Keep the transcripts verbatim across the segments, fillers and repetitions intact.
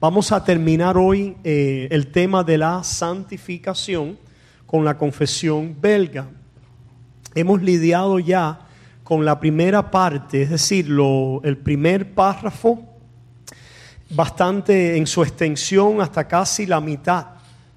Vamos a terminar hoy eh, el tema de la santificación con la confesión belga. Hemos lidiado ya con la primera parte, es decir, lo, el primer párrafo, bastante en su extensión hasta casi la mitad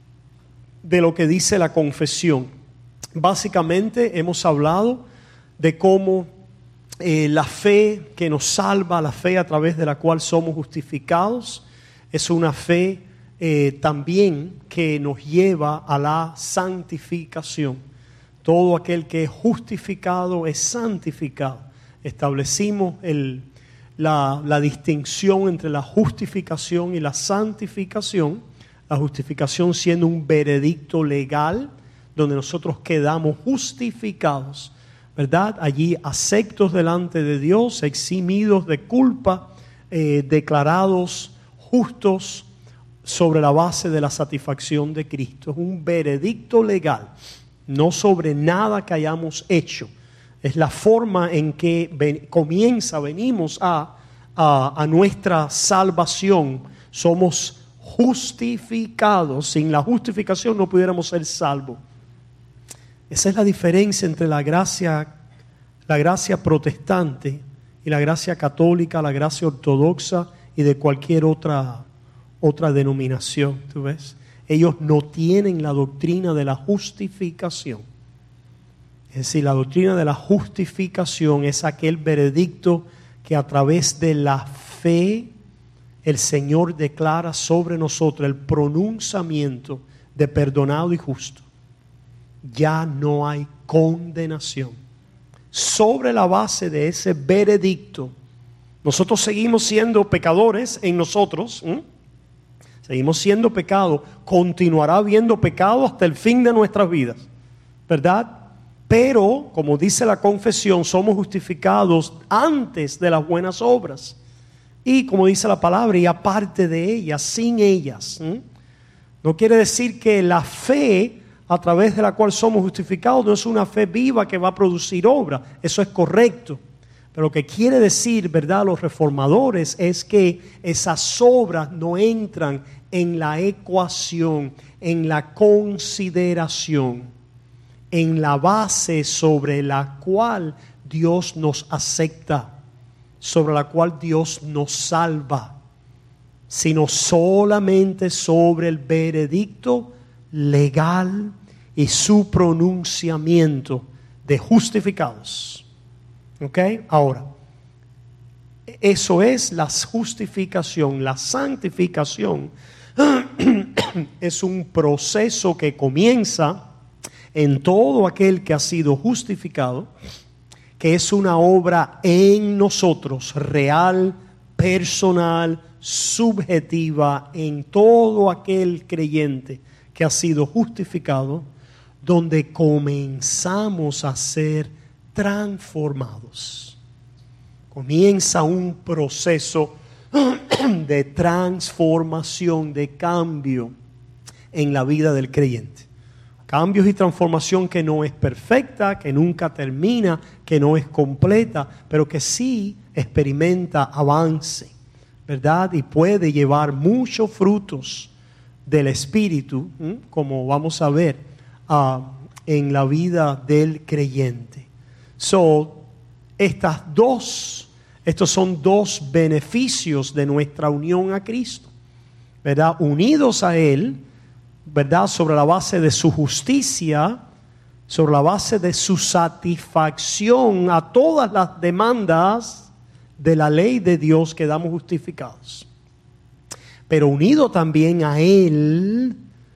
de lo que dice la confesión. Básicamente hemos hablado de cómo eh, la fe que nos salva, la fe a través de la cual somos justificados, es una fe eh, también que nos lleva a la santificación. Todo aquel que es justificado es santificado. Establecimos el, la, la distinción entre la justificación y la santificación. La justificación siendo un veredicto legal donde nosotros quedamos justificados, ¿verdad? Allí aceptos delante de Dios, eximidos de culpa, eh, declarados justos sobre la base de la satisfacción de Cristo. Es un veredicto legal, no sobre nada que hayamos hecho. Es la forma en que ven, comienza, venimos a, a, a nuestra salvación. Somos justificados. Sin la justificación no pudiéramos ser salvos. Esa es la diferencia entre la gracia, la gracia protestante y la gracia católica, la gracia ortodoxa y de cualquier otra, otra denominación. ¿Tú ves? Ellos no tienen la doctrina de la justificación. Es decir, la doctrina de la justificación es aquel veredicto que a través de la fe el Señor declara sobre nosotros el pronunciamiento de perdonado y justo. Ya no hay condenación. Sobre la base de ese veredicto, nosotros seguimos siendo pecadores en nosotros. ¿eh? Seguimos siendo pecado. Continuará habiendo pecado hasta el fin de nuestras vidas, ¿verdad? Pero, como dice la confesión, somos justificados antes de las buenas obras. Y como dice la palabra, y aparte de ellas, sin ellas. ¿eh? No quiere decir que la fe a través de la cual somos justificados no es una fe viva que va a producir obra. Eso es correcto. Pero lo que quiere decir, ¿verdad?, los reformadores es que esas obras no entran en la ecuación, en la consideración, en la base sobre la cual Dios nos acepta, sobre la cual Dios nos salva, sino solamente sobre el veredicto legal y su pronunciamiento de justificados. ¿Ok? Ahora, eso es la justificación. La santificación es un proceso que comienza en todo aquel que ha sido justificado, que es una obra en nosotros, real, personal, subjetiva, en todo aquel creyente que ha sido justificado, donde comenzamos a ser transformados. Comienza un proceso de transformación, de cambio en la vida del creyente. Cambios y transformación que no es perfecta, que nunca termina, que no es completa, pero que sí experimenta avance, ¿verdad? Y puede llevar muchos frutos del Espíritu, ¿eh? como vamos a ver uh, en la vida del creyente. So, estas dos, estos son dos beneficios de nuestra unión a Cristo, ¿verdad? Unidos a Él, ¿verdad? Sobre la base de su justicia, sobre la base de su satisfacción a todas las demandas de la ley de Dios, quedamos justificados. Pero unido también a Él,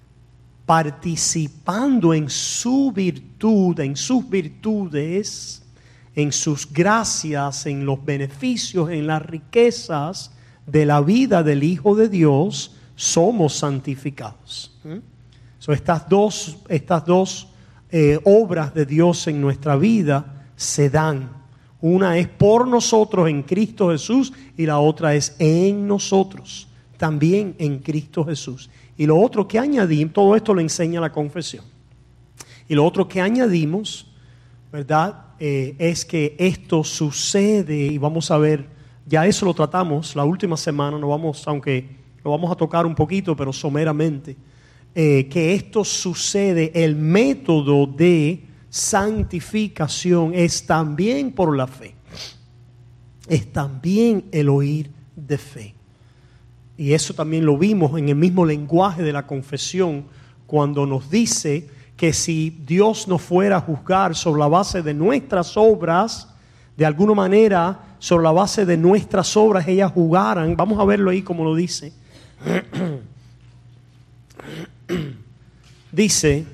participando en su virtud, en sus virtudes, en sus gracias, en los beneficios, en las riquezas de la vida del Hijo de Dios, somos santificados. ¿Eh? So, estas dos, estas dos eh, obras de Dios en nuestra vida se dan. Una es por nosotros en Cristo Jesús y la otra es en nosotros, también en Cristo Jesús. Y lo otro que añadimos, todo esto lo enseña la confesión. Y lo otro que añadimos, ¿verdad? Eh, es que esto sucede, y vamos a ver, ya eso lo tratamos la última semana, no vamos, aunque lo vamos a tocar un poquito, pero someramente, eh, que esto sucede, el método de santificación es también por la fe, es también el oír de fe. Y eso también lo vimos en el mismo lenguaje de la confesión, cuando nos dice que si Dios nos fuera a juzgar sobre la base de nuestras obras, de alguna manera, sobre la base de nuestras obras, ellas jugaran. Vamos a verlo ahí como lo dice. Dice,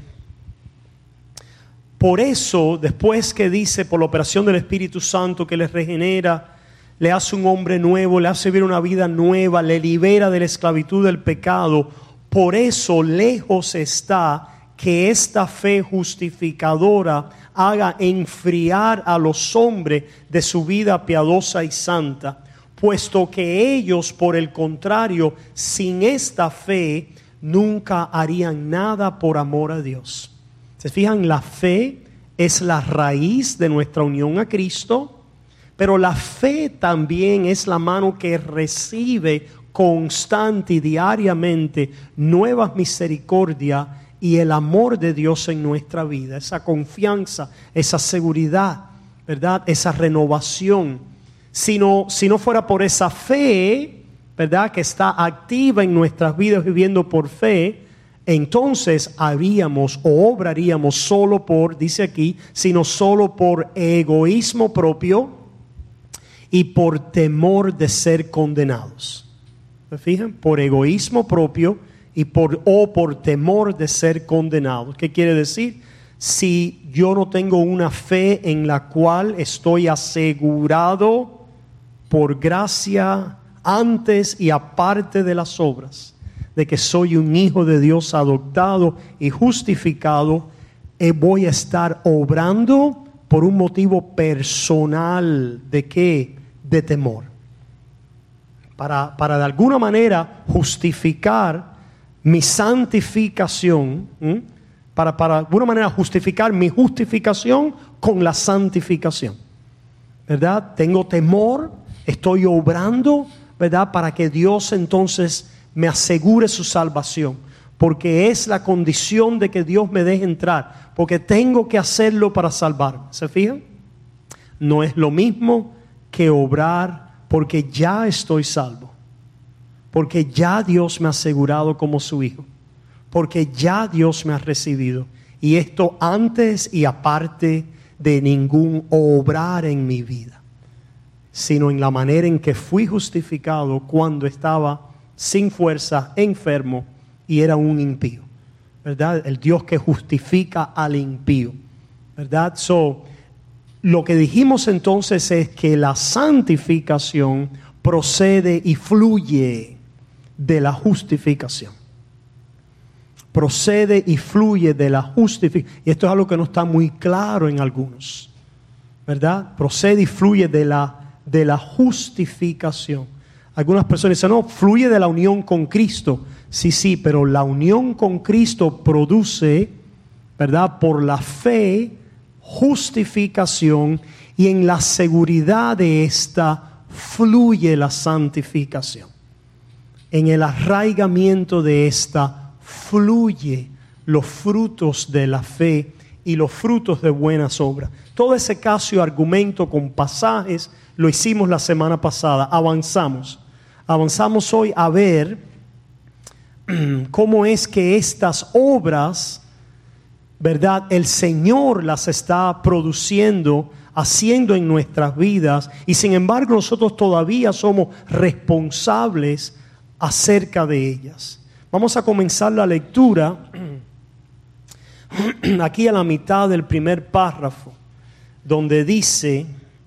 por eso, después que dice, por la operación del Espíritu Santo que les regenera, le hace un hombre nuevo, le hace vivir una vida nueva, le libera de la esclavitud del pecado. Por eso lejos está que esta fe justificadora haga enfriar a los hombres de su vida piadosa y santa, puesto que ellos, por el contrario, sin esta fe, nunca harían nada por amor a Dios. ¿Se fijan? La fe es la raíz de nuestra unión a Cristo, pero la fe también es la mano que recibe constante y diariamente nuevas misericordias y el amor de Dios en nuestra vida, esa confianza, esa seguridad, ¿verdad? Esa renovación. Si no, si no fuera por esa fe, ¿verdad?, que está activa en nuestras vidas viviendo por fe, entonces haríamos o obraríamos solo por, dice aquí, sino solo por egoísmo propio y por temor de ser condenados. ¿Se fijan? Por egoísmo propio y por o por temor de ser condenados. ¿Qué quiere decir? Si yo no tengo una fe en la cual estoy asegurado por gracia antes y aparte de las obras, de que soy un hijo de Dios adoptado y justificado, eh, voy a estar obrando por un motivo personal. ¿De qué? De temor. Para, para de alguna manera justificar mi santificación, ¿m? para, para de alguna manera justificar mi justificación con la santificación, ¿verdad? Tengo temor, estoy obrando, ¿verdad?, para que Dios entonces me asegure su salvación, porque es la condición de que Dios me deje entrar, porque tengo que hacerlo para salvarme. ¿Se fijan? No es lo mismo que obrar porque ya estoy salvo, porque ya Dios me ha asegurado como su hijo, porque ya Dios me ha recibido, y esto antes y aparte de ningún obrar en mi vida, sino en la manera en que fui justificado cuando estaba sin fuerza, enfermo y era un impío, ¿verdad? El Dios que justifica al impío, ¿verdad? So, lo que dijimos entonces es que la santificación procede y fluye de la justificación. Procede y fluye de la justificación. Y esto es algo que no está muy claro en algunos, ¿verdad? Procede y fluye de la, de la justificación. Algunas personas dicen, no, fluye de la unión con Cristo. Sí, sí, pero la unión con Cristo produce, ¿verdad?, por la fe, justificación, y en la seguridad de esta fluye la santificación. En el arraigamiento de esta fluye los frutos de la fe y los frutos de buenas obras. Todo ese caso y argumento con pasajes lo hicimos la semana pasada. Avanzamos. Avanzamos hoy a ver cómo es que estas obras, ¿verdad?, el Señor las está produciendo, haciendo en nuestras vidas, y sin embargo nosotros todavía somos responsables acerca de ellas. Vamos a comenzar la lectura aquí a la mitad del primer párrafo, donde dice,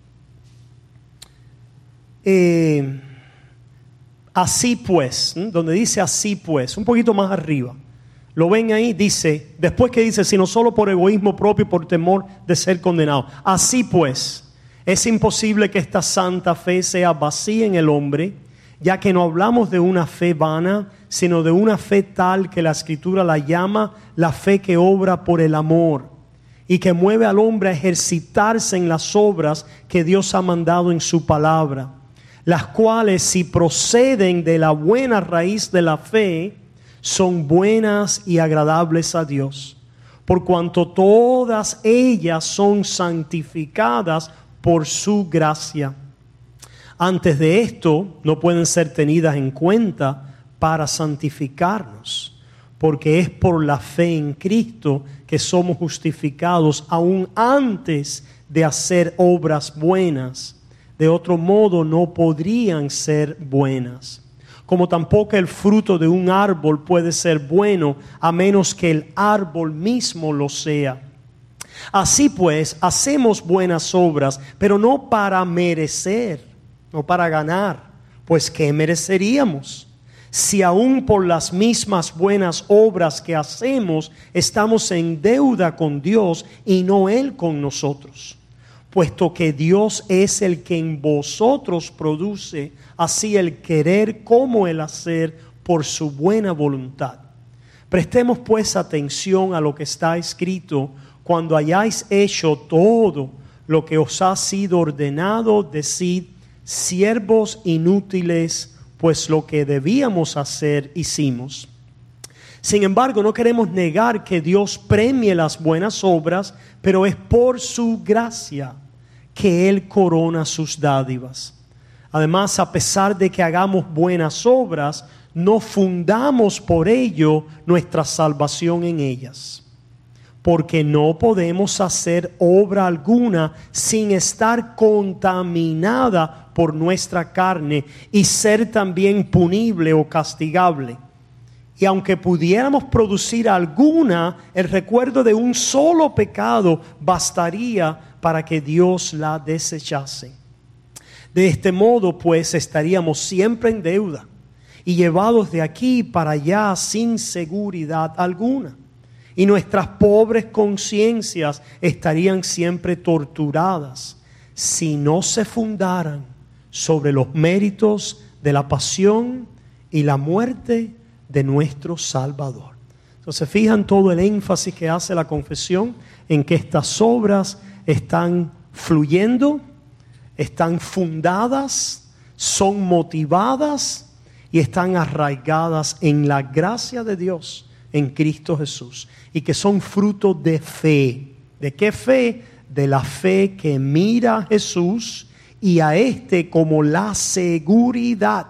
eh, así pues, ¿eh? donde dice así pues, un poquito más arriba. Lo ven ahí, dice, después que dice, sino solo por egoísmo propio y por temor de ser condenado. Así pues, es imposible que esta santa fe sea vacía en el hombre, ya que no hablamos de una fe vana, sino de una fe tal que la Escritura la llama la fe que obra por el amor y que mueve al hombre a ejercitarse en las obras que Dios ha mandado en su palabra. las cuales, si proceden de la buena raíz de la fe, son buenas y agradables a Dios, por cuanto todas ellas son santificadas por su gracia. Antes de esto, no pueden ser tenidas en cuenta para santificarnos, porque es por la fe en Cristo que somos justificados aún antes de hacer obras buenas. De otro modo no podrían ser buenas. Como tampoco el fruto de un árbol puede ser bueno a menos que el árbol mismo lo sea. Así pues, hacemos buenas obras, pero no para merecer, no para ganar, pues ¿qué mereceríamos? Si aún por las mismas buenas obras que hacemos estamos en deuda con Dios y no Él con nosotros, puesto que Dios es el que en vosotros produce así el querer como el hacer por su buena voluntad. Prestemos pues atención a lo que está escrito: cuando hayáis hecho todo lo que os ha sido ordenado, decid: siervos inútiles, pues lo que debíamos hacer hicimos. Sin embargo, no queremos negar que Dios premie las buenas obras, pero es por su gracia que Él corona sus dádivas. Además, a pesar de que hagamos buenas obras, no fundamos por ello nuestra salvación en ellas, porque no podemos hacer obra alguna sin estar contaminada por nuestra carne y ser también punible o castigable. Y aunque pudiéramos producir alguna, el recuerdo de un solo pecado bastaría para que Dios la desechase. De este modo, pues, estaríamos siempre en deuda y llevados de aquí para allá sin seguridad alguna. Y nuestras pobres conciencias estarían siempre torturadas si no se fundaran sobre los méritos de la pasión y la muerte de nuestro Salvador. Entonces, fijan todo el énfasis que hace la confesión en que estas obras están fluyendo, están fundadas, son motivadas y están arraigadas en la gracia de Dios en Cristo Jesús, y que son fruto de fe. ¿De qué fe? De la fe que mira a Jesús y a este como la seguridad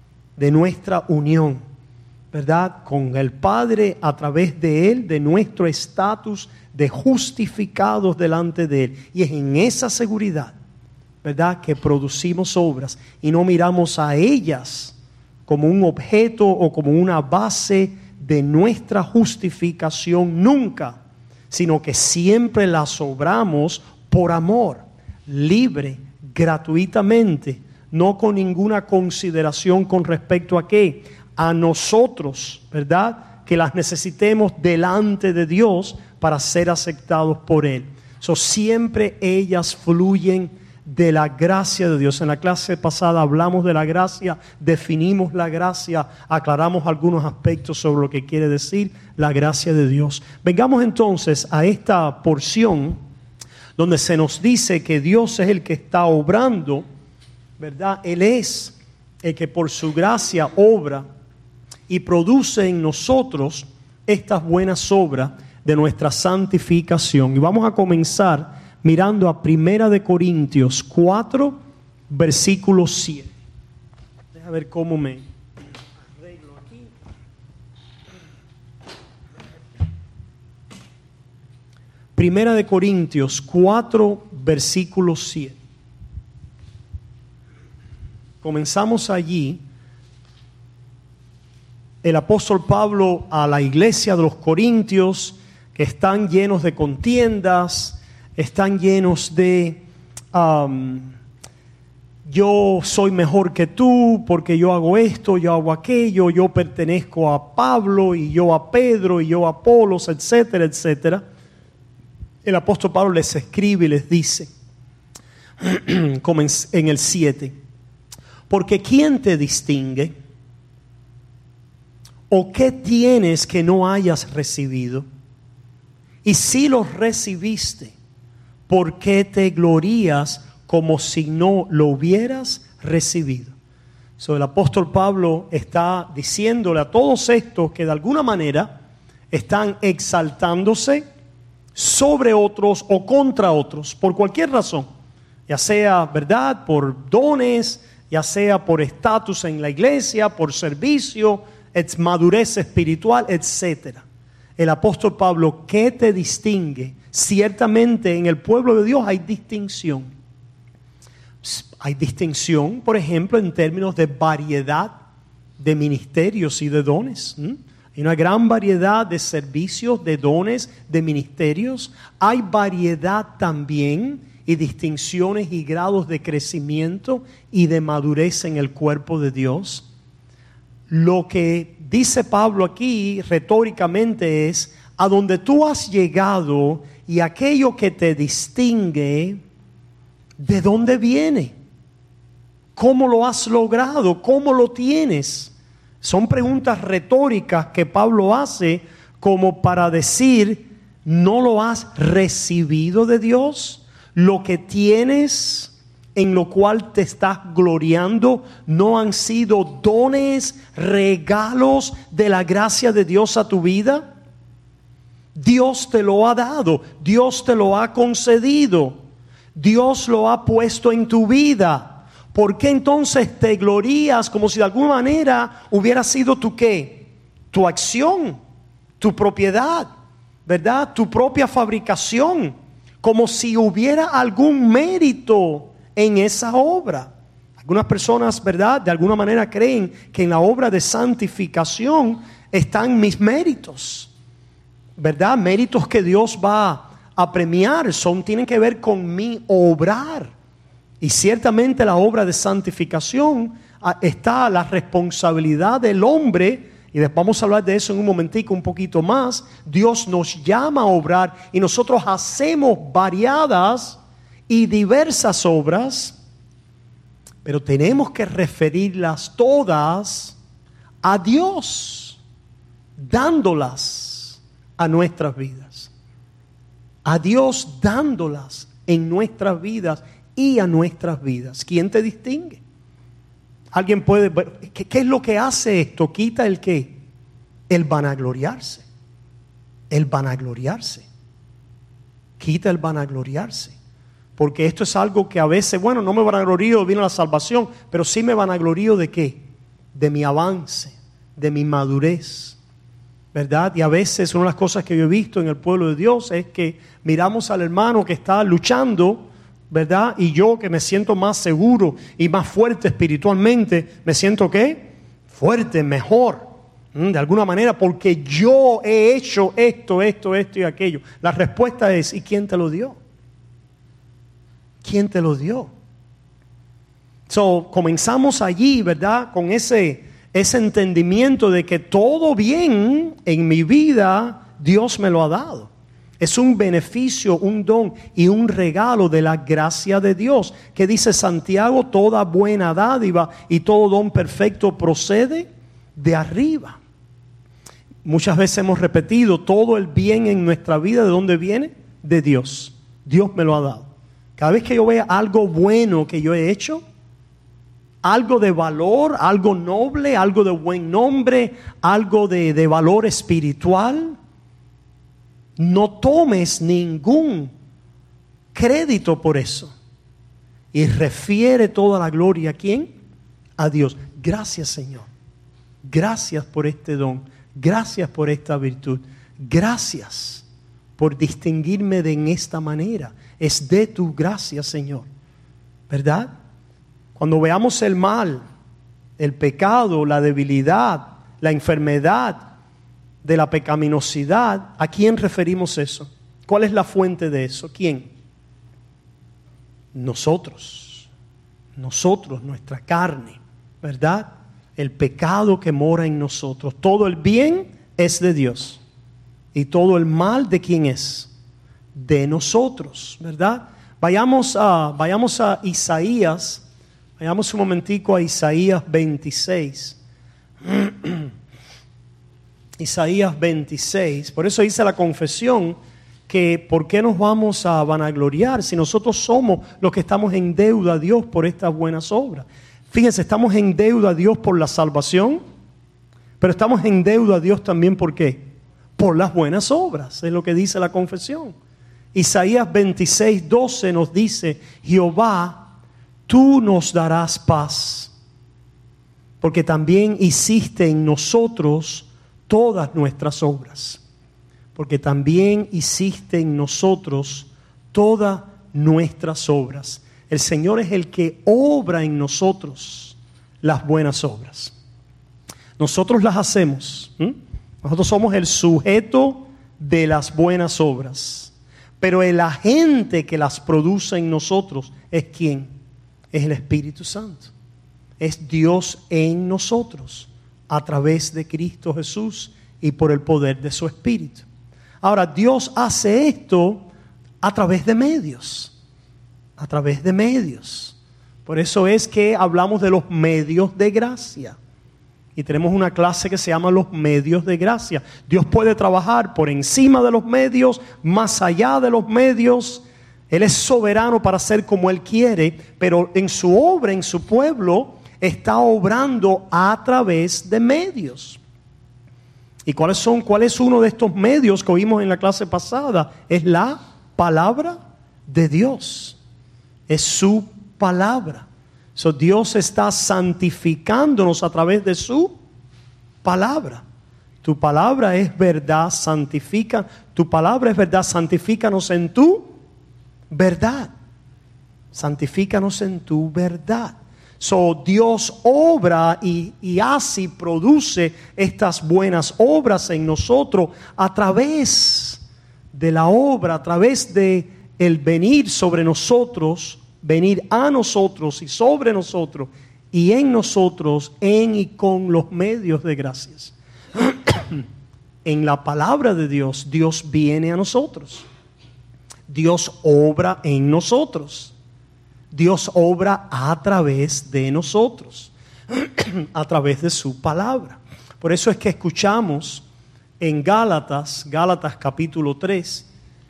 de nuestra unión, ¿verdad?, con el Padre, a través de Él, de nuestro estatus de justificados delante de Él. Y es en esa seguridad, ¿verdad?, que producimos obras y no miramos a ellas como un objeto o como una base de nuestra justificación nunca, sino que siempre las obramos por amor, libre, gratuitamente, no con ninguna consideración con respecto a qué, a nosotros, ¿verdad?, que las necesitemos delante de Dios para ser aceptados por Él. So, siempre ellas fluyen de la gracia de Dios. En la clase pasada hablamos de la gracia, definimos la gracia, aclaramos algunos aspectos sobre lo que quiere decir la gracia de Dios. Vengamos entonces a esta porción donde se nos dice que Dios es el que está obrando, ¿verdad? Él es el que por su gracia obra y produce en nosotros estas buenas obras de nuestra santificación. Y vamos a comenzar mirando a Primera de Corintios cuatro, versículo siete. Deja ver cómo me arreglo aquí. Primera de Corintios cuatro, versículo siete. Comenzamos allí. El apóstol Pablo a la iglesia de los Corintios, que están llenos de contiendas, están llenos de um, yo soy mejor que tú porque yo hago esto, yo hago aquello, yo pertenezco a Pablo y yo a Pedro y yo a Apolos, etcétera, etcétera. El apóstol Pablo les escribe y les dice como en el siete: porque ¿quién te distingue? ¿O qué tienes que no hayas recibido? Y si los recibiste, ¿por qué te glorías como si no lo hubieras recibido. So, el apóstol Pablo está diciéndole a todos estos que de alguna manera están exaltándose sobre otros o contra otros, por cualquier razón, ya sea, ¿verdad?, por dones, ya sea por estatus en la iglesia, por servicio, madurez espiritual, etcétera. El apóstol Pablo, ¿qué te distingue? Ciertamente en el pueblo de Dios hay distinción. Hay distinción, por ejemplo, en términos de variedad de ministerios y de dones. ¿Mm? Hay una gran variedad de servicios, de dones, de ministerios. Hay variedad también y distinciones y grados de crecimiento y de madurez en el cuerpo de Dios. Lo que dice Pablo aquí retóricamente es: a donde tú has llegado y aquello que te distingue, ¿de dónde viene? ¿Cómo lo has logrado? ¿Cómo lo tienes? Son preguntas retóricas que Pablo hace como para decir: ¿no lo has recibido de Dios? Lo que tienes, en lo cual te estás gloriando, ¿no han sido dones, regalos de la gracia de Dios a tu vida? Dios te lo ha dado, Dios te lo ha concedido, Dios lo ha puesto en tu vida. ¿Por qué entonces te glorías como si de alguna manera hubiera sido tu qué? Tu acción, tu propiedad, ¿verdad? Tu propia fabricación, como si hubiera algún mérito en esa obra. Algunas personas, ¿verdad?, de alguna manera creen que en la obra de santificación están mis méritos, ¿verdad? Méritos que Dios va a premiar, son, tienen que ver con mi obrar. Y ciertamente la obra de santificación está la responsabilidad del hombre, y vamos a hablar de eso en un momentico un poquito más. Dios nos llama a obrar y nosotros hacemos variadas y diversas obras, pero tenemos que referirlas todas a Dios, dándolas a nuestras vidas. A Dios dándolas en nuestras vidas y a nuestras vidas. ¿Quién te distingue? Alguien puede, ¿qué, qué es lo que hace esto? Quita el qué, el vanagloriarse, el vanagloriarse, quita el vanagloriarse, porque esto es algo que a veces, bueno, no me vanaglorío, vino la salvación, pero sí me vanaglorío de qué, de mi avance, de mi madurez, ¿verdad? Y a veces una de las cosas que yo he visto en el pueblo de Dios es que miramos al hermano que está luchando, ¿verdad? Y yo, que me siento más seguro y más fuerte espiritualmente, me siento ¿qué? Fuerte, mejor, ¿Mm? de alguna manera, porque yo he hecho esto, esto, esto y aquello. La respuesta es: ¿y quién te lo dio? ¿Quién te lo dio? So, comenzamos allí, ¿verdad? Con ese, ese entendimiento de que todo bien en mi vida Dios me lo ha dado. Es un beneficio, un don y un regalo de la gracia de Dios. ¿Qué dice Santiago? Toda buena dádiva y todo don perfecto procede de arriba. Muchas veces hemos repetido, todo el bien en nuestra vida, ¿de dónde viene? De Dios. Dios me lo ha dado. Cada vez que yo vea algo bueno que yo he hecho, algo de valor, algo noble, algo de buen nombre, algo de, de valor espiritual, no tomes ningún crédito por eso. Y refiere toda la gloria ¿a quién? A Dios. Gracias, Señor. Gracias por este don. Gracias por esta virtud. Gracias por distinguirme de en esta manera. Es de tu gracia, Señor. ¿Verdad? Cuando veamos el mal, el pecado, la debilidad, la enfermedad de la pecaminosidad, ¿a quién referimos eso? ¿Cuál es la fuente de eso? ¿Quién? Nosotros. Nosotros, nuestra carne, ¿verdad? El pecado que mora en nosotros. Todo el bien es de Dios. ¿Y todo el mal de quién es? De nosotros, ¿verdad? Vayamos a, vayamos a Isaías. Vayamos un momentico a Isaías veintiséis. Isaías veintiséis. Por eso dice la confesión que ¿por qué nos vamos a vanagloriar si nosotros somos los que estamos en deuda a Dios por estas buenas obras? Fíjense, estamos en deuda a Dios por la salvación, pero estamos en deuda a Dios también ¿por qué? Por las buenas obras, es lo que dice la confesión. Isaías veintiséis, doce nos dice, Jehová, tú nos darás paz, porque también hiciste en nosotros todas nuestras obras, porque también hiciste en nosotros todas nuestras obras. El Señor es el que obra en nosotros las buenas obras. Nosotros las hacemos. ¿Mm? Nosotros somos el sujeto de las buenas obras. Pero el agente que las produce en nosotros es ¿quién? Es el Espíritu Santo. Es Dios en nosotros a través de Cristo Jesús y por el poder de su Espíritu. Ahora, Dios hace esto a través de medios. A través de medios. Por eso es que hablamos de los medios de gracia. Y tenemos una clase que se llama los medios de gracia. Dios puede trabajar por encima de los medios, más allá de los medios. Él es soberano para hacer como Él quiere, pero en su obra, en su pueblo, está obrando a través de medios. ¿Y cuáles son? ¿Cuál es uno de estos medios que oímos en la clase pasada? Es la palabra de Dios. Es su palabra. So, Dios está santificándonos a través de su palabra. Tu palabra es verdad, santifica. Tu palabra es verdad, santifícanos en tu verdad. Santifícanos en tu verdad. So, Dios obra y, y hace y produce estas buenas obras en nosotros a través de la obra, a través de el venir sobre nosotros, venir a nosotros y sobre nosotros y en nosotros, en y con los medios de gracias. En la palabra de Dios, Dios viene a nosotros. Dios obra en nosotros. Dios obra a través de nosotros, a través de su palabra. Por eso es que escuchamos en Gálatas, Gálatas capítulo tres,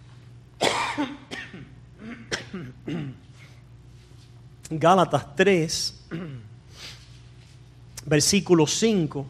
Gálatas tres, versículo cinco.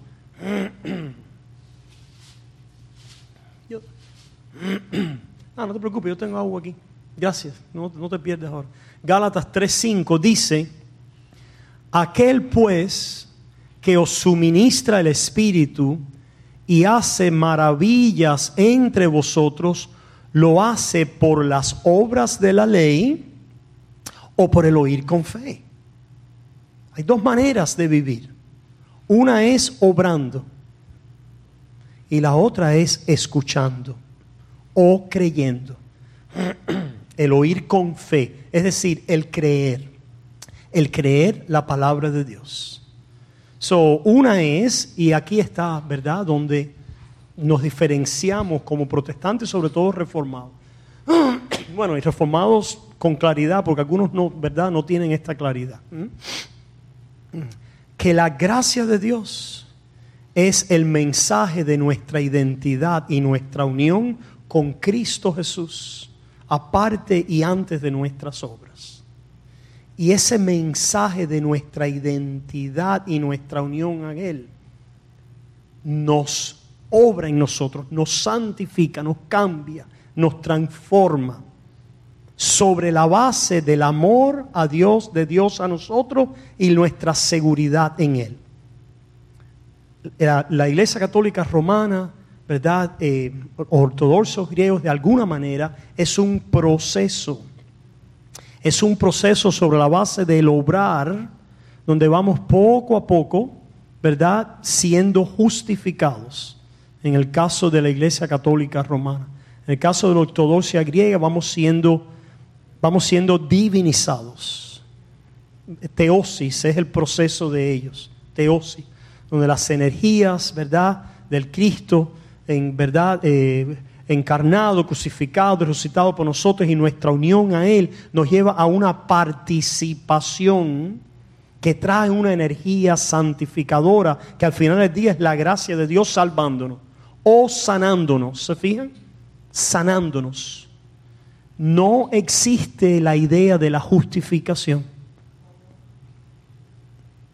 Yo, ah, no te preocupes, yo tengo agua aquí. Gracias, no, no te pierdas ahora. Gálatas tres cinco dice: aquel pues que os suministra el Espíritu y hace maravillas entre vosotros, ¿lo hace por las obras de la ley o por el oír con fe? Hay dos maneras de vivir. Una es obrando y la otra es escuchando o creyendo. El oír con fe, es decir, el creer. El creer la palabra de Dios. So, una es, y aquí está, ¿verdad?, donde nos diferenciamos como protestantes, sobre todo reformados. Bueno, y reformados con claridad, porque algunos no, ¿verdad?, no tienen esta claridad. Que la gracia de Dios es el mensaje de nuestra identidad y nuestra unión con Cristo Jesús, aparte y antes de nuestras obras. Y ese mensaje de nuestra identidad y nuestra unión a Él nos obra en nosotros, nos santifica, nos cambia, nos transforma sobre la base del amor a Dios, de Dios a nosotros y nuestra seguridad en Él. La, la Iglesia Católica Romana, ¿verdad?, eh, ortodoxos griegos, de alguna manera, es un proceso. Es un proceso sobre la base del obrar, donde vamos poco a poco, ¿verdad?, siendo justificados. En el caso de la Iglesia Católica Romana. En el caso de la ortodoxia griega, vamos siendo, vamos siendo divinizados. Teosis es el proceso de ellos. Teosis, donde las energías, ¿verdad?, del Cristo, en verdad, eh, encarnado, crucificado, resucitado por nosotros, y nuestra unión a Él nos lleva a una participación que trae una energía santificadora, que al final del día es la gracia de Dios salvándonos o sanándonos. ¿Se fijan? Sanándonos. No existe la idea de la justificación.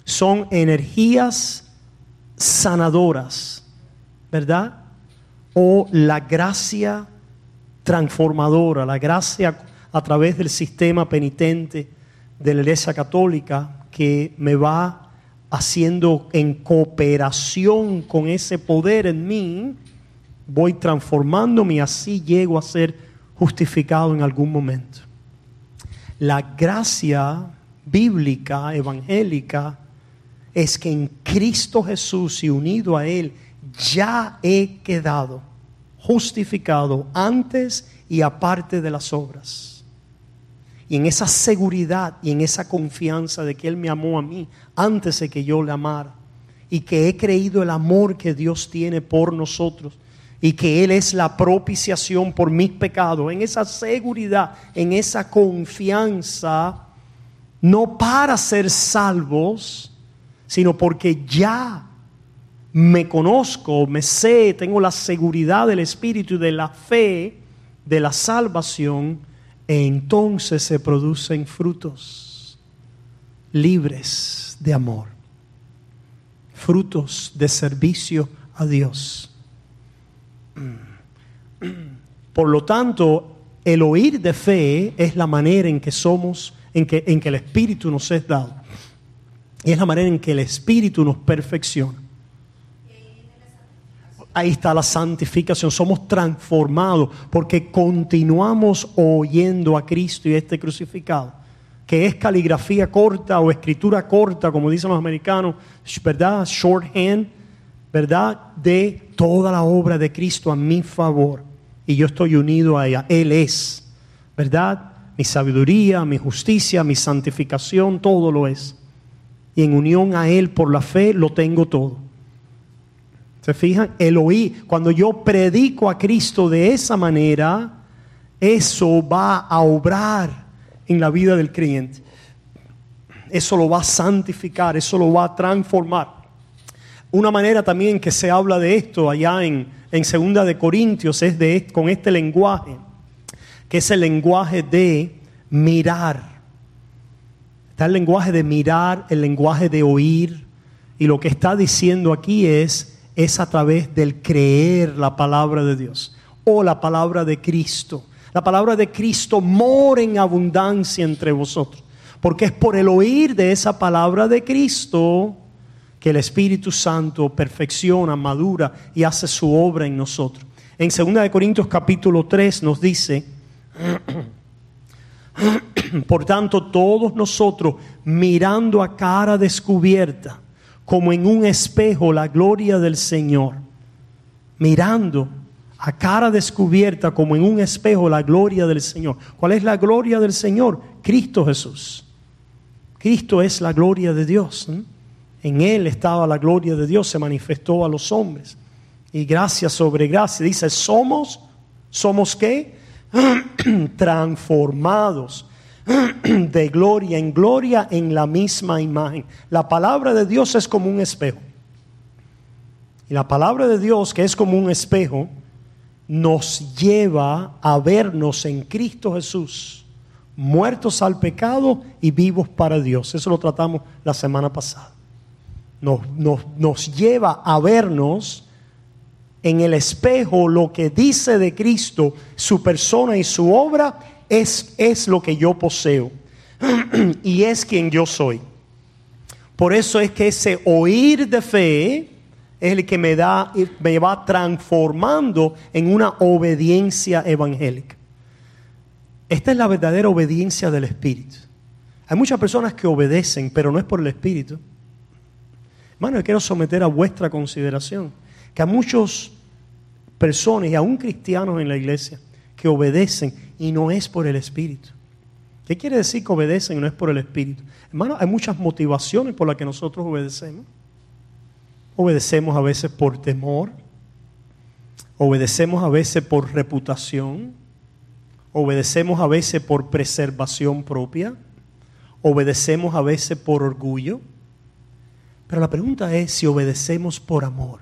son energías sanadoras, ¿verdad? O la gracia transformadora, la gracia a través del sistema penitente de la Iglesia Católica que me va haciendo en cooperación con ese poder en mí, voy transformándome y así llego a ser justificado en algún momento. La gracia bíblica, evangélica, es que en Cristo Jesús y unido a Él ya he quedado justificado antes y aparte de las obras. Y en esa seguridad y en esa confianza de que Él me amó a mí antes de que yo le amara, y que he creído el amor que Dios tiene por nosotros, y que Él es la propiciación por mis pecados, en esa seguridad, en esa confianza, no para ser salvos, sino porque ya me conozco, me sé, tengo la seguridad del Espíritu y de la fe de la salvación, entonces se producen frutos libres de amor, frutos de servicio a Dios. Por lo tanto, el oír de fe es la manera en que somos, en que, en que el Espíritu nos es dado. Y es la manera en que el Espíritu nos perfecciona. Ahí está la santificación. Somos transformados porque continuamos oyendo a Cristo y este crucificado, que es caligrafía corta o escritura corta, como dicen los americanos, ¿verdad? Shorthand, ¿verdad? De toda la obra de Cristo a mi favor. Y yo estoy unido a ella. Él es, ¿verdad? Mi sabiduría, mi justicia, mi santificación, todo lo es. Y en unión a Él por la fe lo tengo todo. ¿Se fijan? El oír. Cuando yo predico a Cristo de esa manera, eso va a obrar en la vida del creyente. Eso lo va a santificar, eso lo va a transformar. Una manera también que se habla de esto allá en, en Segunda de Corintios es de, con este lenguaje, que es el lenguaje de mirar. Está el lenguaje de mirar, el lenguaje de oír, y lo que está diciendo aquí es, es a través del creer la palabra de Dios o la palabra de Cristo. La palabra de Cristo mora en abundancia entre vosotros, porque es por el oír de esa palabra de Cristo que el Espíritu Santo perfecciona, madura y hace su obra en nosotros. En Segunda de Corintios capítulo tres nos dice: por tanto, todos nosotros, mirando a cara descubierta, como en un espejo, la gloria del Señor, mirando a cara descubierta, como en un espejo, la gloria del Señor. ¿Cuál es la gloria del Señor? Cristo Jesús. Cristo es la gloria de Dios. ¿eh? En Él estaba la gloria de Dios, se manifestó a los hombres. Y gracia sobre gracia. Dice, somos, ¿somos qué? Transformados de gloria en gloria en la misma imagen. La palabra de Dios es como un espejo. Y la palabra de Dios, que es como un espejo, nos lleva a vernos en Cristo Jesús, muertos al pecado y vivos para Dios. Eso lo tratamos la semana pasada. Nos, nos, nos lleva a vernos en el espejo. Lo que dice de Cristo, su persona y su obra, es, es lo que yo poseo y es quien yo soy. Por eso es que ese oír de fe es el que me da, me va transformando en una obediencia evangélica. Esta es la verdadera obediencia del Espíritu. Hay muchas personas que obedecen, pero no es por el Espíritu. Hermano, yo quiero someter a vuestra consideración que a muchas personas y aún cristianos en la iglesia que obedecen y no es por el Espíritu. ¿Qué quiere decir que obedecen y no es por el Espíritu? Hermano, hay muchas motivaciones por las que nosotros obedecemos. Obedecemos a veces por temor, obedecemos a veces por reputación, obedecemos a veces por preservación propia, obedecemos a veces por orgullo. Pero la pregunta es si obedecemos por amor.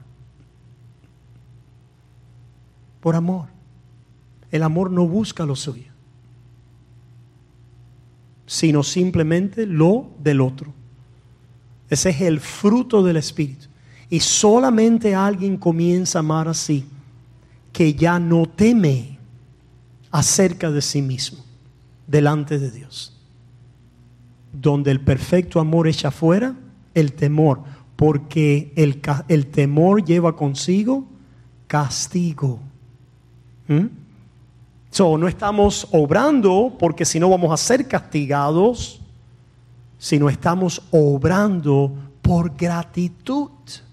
Por amor. El amor no busca lo suyo, sino simplemente lo del otro. Ese es el fruto del Espíritu. Y solamente alguien comienza a amar así, que ya no teme acerca de sí mismo, delante de Dios. Donde el perfecto amor echa fuera el temor, porque el, el temor lleva consigo castigo. ¿Mm? So, no estamos obrando porque si no vamos a ser castigados, sino estamos obrando por gratitud,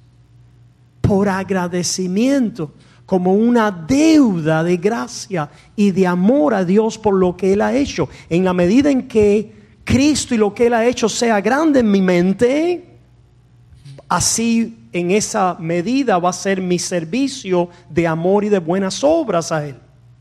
por agradecimiento, como una deuda de gracia y de amor a Dios por lo que Él ha hecho. En la medida en que Cristo y lo que Él ha hecho sea grande en mi mente, así en esa medida va a ser mi servicio de amor y de buenas obras a Él.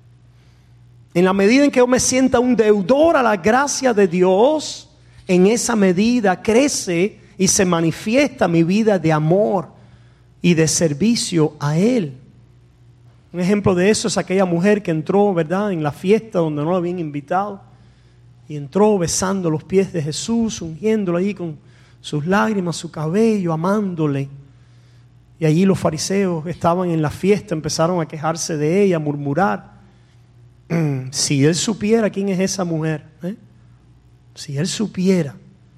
En la medida en que yo me sienta un deudor a la gracia de Dios, en esa medida crece y se manifiesta mi vida de amor y de servicio a Él. Un ejemplo de eso es aquella mujer que entró, ¿verdad?, en la fiesta donde no la habían invitado. Y entró besando los pies de Jesús, ungiéndolo ahí con sus lágrimas, su cabello, amándole. Y allí los fariseos estaban en la fiesta, empezaron a quejarse de ella, a murmurar. Si él supiera quién es esa mujer, ¿eh? Si él supiera,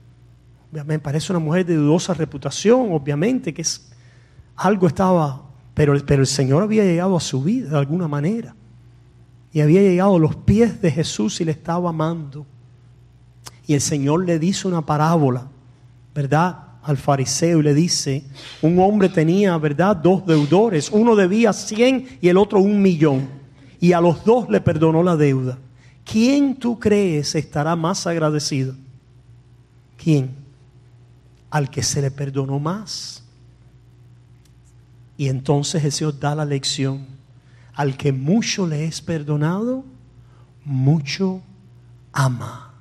me parece una mujer de dudosa reputación, obviamente, que es, algo estaba, pero, pero el Señor había llegado a su vida de alguna manera. Y había llegado a los pies de Jesús y le estaba amando. Y el Señor le dice una parábola, ¿verdad?, al fariseo, y le dice: un hombre tenía, ¿verdad?, dos deudores. Uno debía cien y el otro un millón. Y a los dos le perdonó la deuda. ¿Quién tú crees estará más agradecido? ¿Quién? Al que se le perdonó más. Y entonces el Señor da la lección: al que mucho le es perdonado, mucho ama.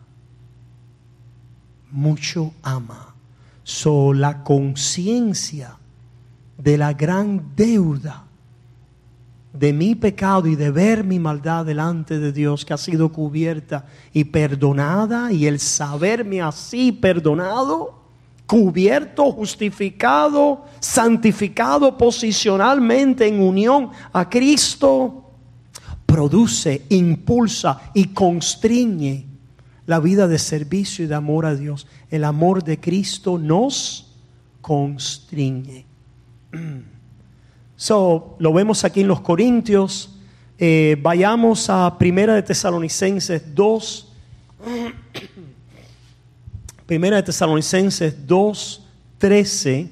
Mucho ama. So, la conciencia de la gran deuda de mi pecado y de ver mi maldad delante de Dios, que ha sido cubierta y perdonada, y el saberme así perdonado, cubierto, justificado, santificado posicionalmente en unión a Cristo, produce, impulsa y constriñe la vida de servicio y de amor a Dios. El amor de Cristo nos constriñe. So, lo vemos aquí en los Corintios. Eh, vayamos a Primera de Tesalonicenses dos. Primera de Tesalonicenses dos, trece.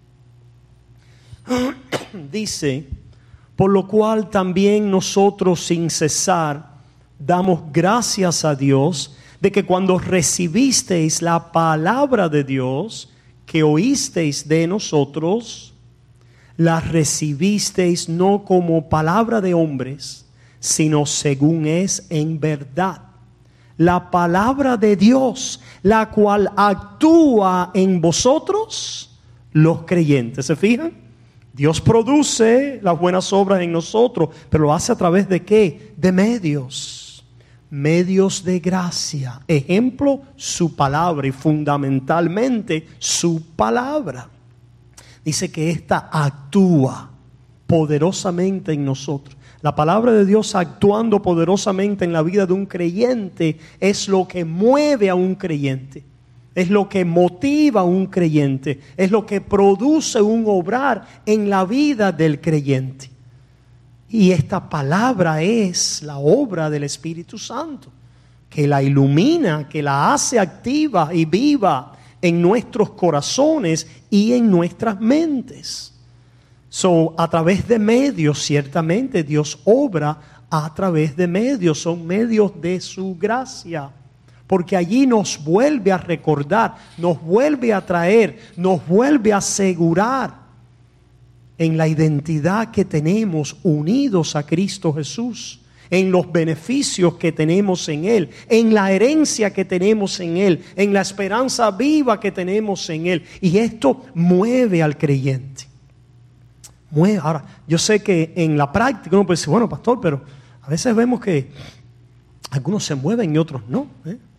Dice: por lo cual también nosotros sin cesar damos gracias a Dios de que cuando recibisteis la palabra de Dios que oísteis de nosotros, la recibisteis no como palabra de hombres, sino según es en verdad la palabra de Dios, la cual actúa en vosotros los creyentes. ¿Se fijan? Dios produce las buenas obras en nosotros, pero lo hace a través de ¿qué? De medios. Medios de gracia. Ejemplo, su palabra, y fundamentalmente su palabra. Dice que ésta actúa poderosamente en nosotros. La palabra de Dios actuando poderosamente en la vida de un creyente es lo que mueve a un creyente. Es lo que motiva a un creyente. Es lo que produce un obrar en la vida del creyente. Y esta palabra es la obra del Espíritu Santo, que la ilumina, que la hace activa y viva en nuestros corazones y en nuestras mentes. So, a través de medios, ciertamente Dios obra a través de medios, son medios de su gracia. Porque allí nos vuelve a recordar, nos vuelve a traer, nos vuelve a asegurar en la identidad que tenemos unidos a Cristo Jesús, en los beneficios que tenemos en Él, en la herencia que tenemos en Él, en la esperanza viva que tenemos en Él. Y esto mueve al creyente. Mueve. Ahora, yo sé que en la práctica uno puede decir: bueno, pastor, pero a veces vemos que algunos se mueven y otros no, ¿eh?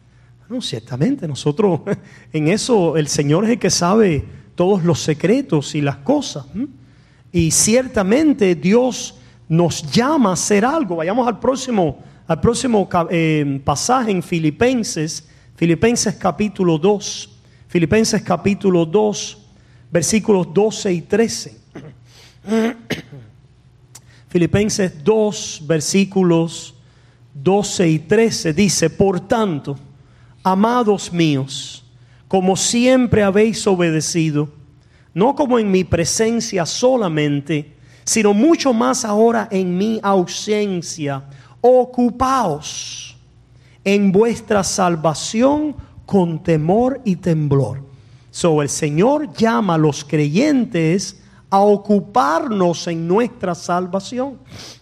No, ciertamente, nosotros en eso el Señor es el que sabe todos los secretos y las cosas. ¿Mm? Y ciertamente Dios nos llama a hacer algo. Vayamos al próximo, al próximo eh, pasaje en Filipenses, Filipenses capítulo dos, Filipenses capítulo dos, versículos doce y trece. Filipenses dos, versículos doce y trece dice: por tanto, amados míos, como siempre habéis obedecido, no como en mi presencia solamente, sino mucho más ahora en mi ausencia, ocupaos en vuestra salvación con temor y temblor. So, el Señor llama a los creyentes a ocuparnos en nuestra salvación.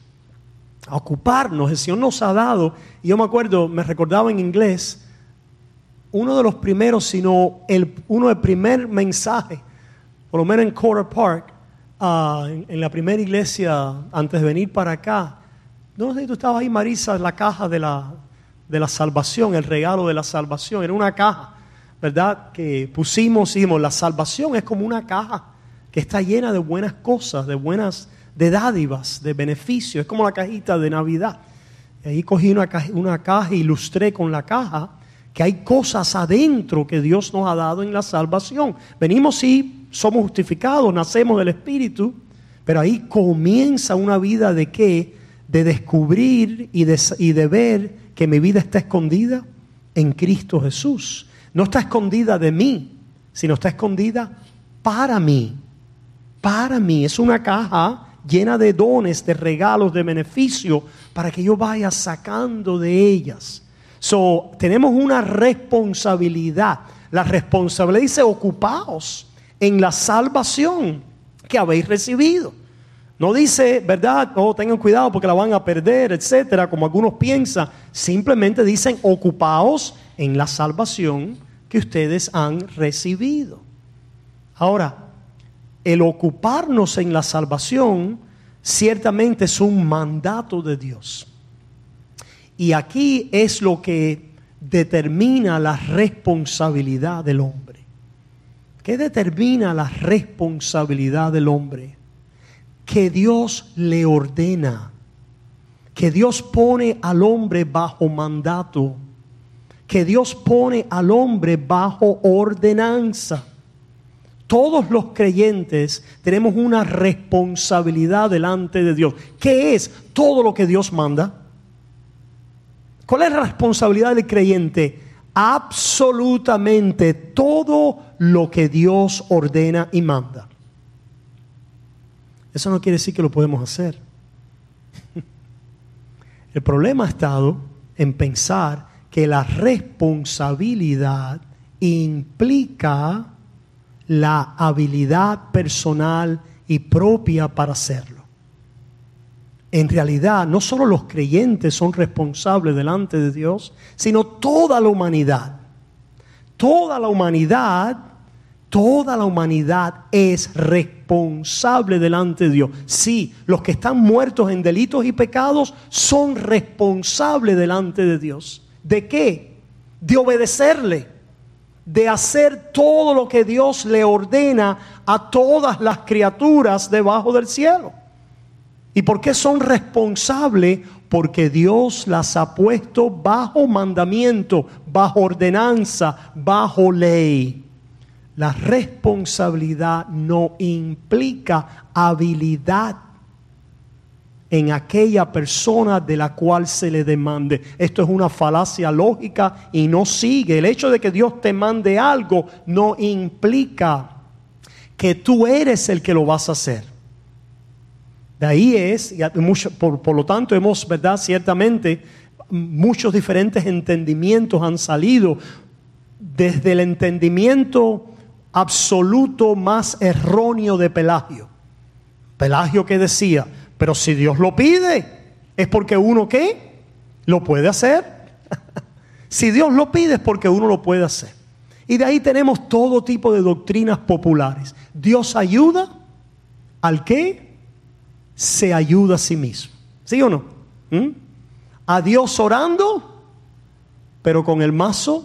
A ocuparnos. El Señor nos ha dado, y yo me acuerdo, me recordaba en inglés, uno de los primeros, sino el, uno del primer mensaje, por lo menos en Cotter Park, uh, en, en la primera iglesia, antes de venir para acá. No sé si tú estabas ahí, Marisa, la caja de la, de la salvación, el regalo de la salvación. Era una caja, ¿verdad? Que pusimos y dijimos, la salvación es como una caja que está llena de buenas cosas, de buenas, de dádivas, de beneficios. Es como la cajita de Navidad. Y ahí cogí una caja, una caja, ilustré con la caja que hay cosas adentro que Dios nos ha dado en la salvación. Venimos y somos justificados, nacemos del Espíritu, pero ahí comienza una vida de qué, de descubrir y de, y de ver que mi vida está escondida en Cristo Jesús. No está escondida de mí, sino está escondida para mí. Para mí, es una caja llena de dones, de regalos, de beneficio, para que yo vaya sacando de ellas. So, tenemos una responsabilidad. La responsabilidad dice: ocupaos en la salvación que habéis recibido. No dice, ¿verdad? Oh, tengan cuidado porque la van a perder, etcétera, como algunos piensan. Simplemente dicen: ocupaos en la salvación que ustedes han recibido. Ahora, el ocuparnos en la salvación ciertamente es un mandato de Dios. Y aquí es lo que determina la responsabilidad del hombre. ¿Qué determina la responsabilidad del hombre? Que Dios le ordena, que Dios pone al hombre bajo mandato, que Dios pone al hombre bajo ordenanza. Todos los creyentes tenemos una responsabilidad delante de Dios. ¿Qué es todo lo que Dios manda? ¿Cuál es la responsabilidad del creyente? Absolutamente todo lo que Dios ordena y manda. Eso no quiere decir que lo podemos hacer. El problema ha estado en pensar que la responsabilidad implica la habilidad personal y propia para hacerlo. En realidad, no solo los creyentes son responsables delante de Dios, sino toda la humanidad. Toda la humanidad, toda la humanidad es responsable delante de Dios. Sí, los que están muertos en delitos y pecados son responsables delante de Dios. ¿De qué? De obedecerle. De hacer todo lo que Dios le ordena a todas las criaturas debajo del cielo. ¿Y por qué son responsables? Porque Dios las ha puesto bajo mandamiento, bajo ordenanza, bajo ley. La responsabilidad no implica habilidad en aquella persona de la cual se le demande. Esto es una falacia lógica y no sigue. El hecho de que Dios te mande algo no implica que tú eres el que lo vas a hacer. De ahí es, y mucho, por, por lo tanto hemos, ¿verdad? Ciertamente muchos diferentes entendimientos han salido desde el entendimiento absoluto más erróneo de Pelagio. Pelagio que decía: pero si Dios lo pide, es porque uno ¿qué? Lo puede hacer. Si Dios lo pide es porque uno lo puede hacer. Y de ahí tenemos todo tipo de doctrinas populares. Dios ayuda al que se ayuda a sí mismo. ¿Sí o no? ¿Mm? A Dios orando, pero con el mazo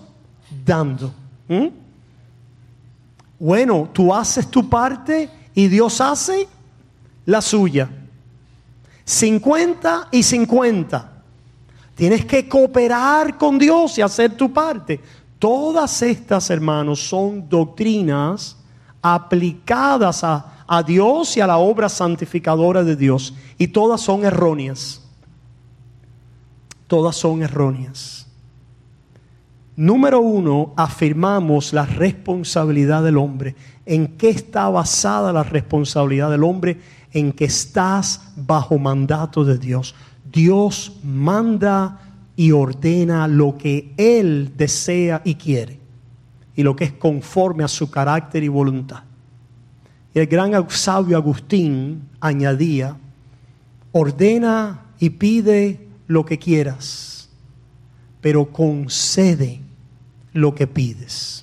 dando. ¿Mm? Bueno, tú haces tu parte y Dios hace la suya. cincuenta y cincuenta. Tienes que cooperar con Dios y hacer tu parte. Todas estas, hermanos, son doctrinas aplicadas a, a Dios y a la obra santificadora de Dios. Y todas son erróneas. Todas son erróneas. Número uno, afirmamos la responsabilidad del hombre. ¿En qué está basada la responsabilidad del hombre? En que estás bajo mandato de Dios. Dios manda y ordena lo que Él desea y quiere, y lo que es conforme a su carácter y voluntad. Y el gran sabio Agustín añadía: ordena y pide lo que quieras, pero concede lo que pides.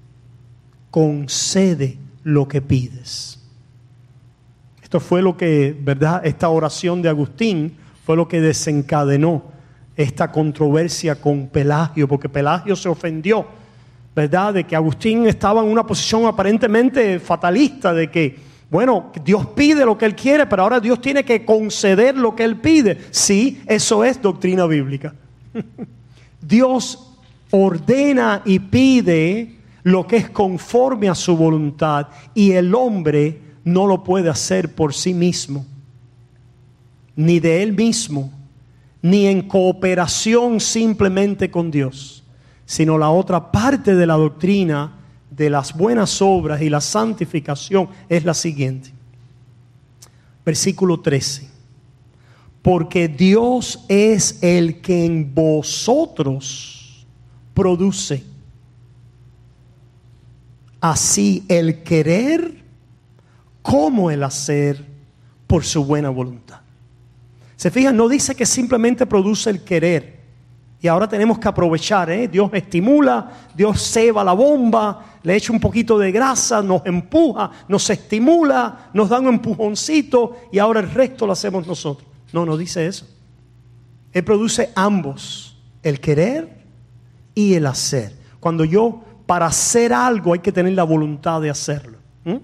Concede lo que pides. Esto fue lo que, ¿verdad? Esta oración de Agustín fue lo que desencadenó esta controversia con Pelagio, porque Pelagio se ofendió, ¿verdad? De que Agustín estaba en una posición aparentemente fatalista, de que, bueno, Dios pide lo que Él quiere, pero ahora Dios tiene que conceder lo que Él pide. Sí, eso es doctrina bíblica. Dios ordena y pide lo que es conforme a su voluntad, y el hombre no lo puede hacer por sí mismo, ni de él mismo, ni en cooperación simplemente con Dios, sino la otra parte de la doctrina de las buenas obras y la santificación es la siguiente. Versículo trece. Porque Dios es el que en vosotros produce así el querer como el hacer por su buena voluntad. Se fijan, no dice que simplemente produce el querer. Y ahora tenemos que aprovechar, ¿eh? Dios estimula, Dios ceba la bomba, le echa un poquito de grasa, nos empuja, nos estimula, nos da un empujoncito y ahora el resto lo hacemos nosotros. No, no dice eso. Él produce ambos, el querer y el hacer. Cuando yo, para hacer algo hay que tener la voluntad de hacerlo. ¿Mm?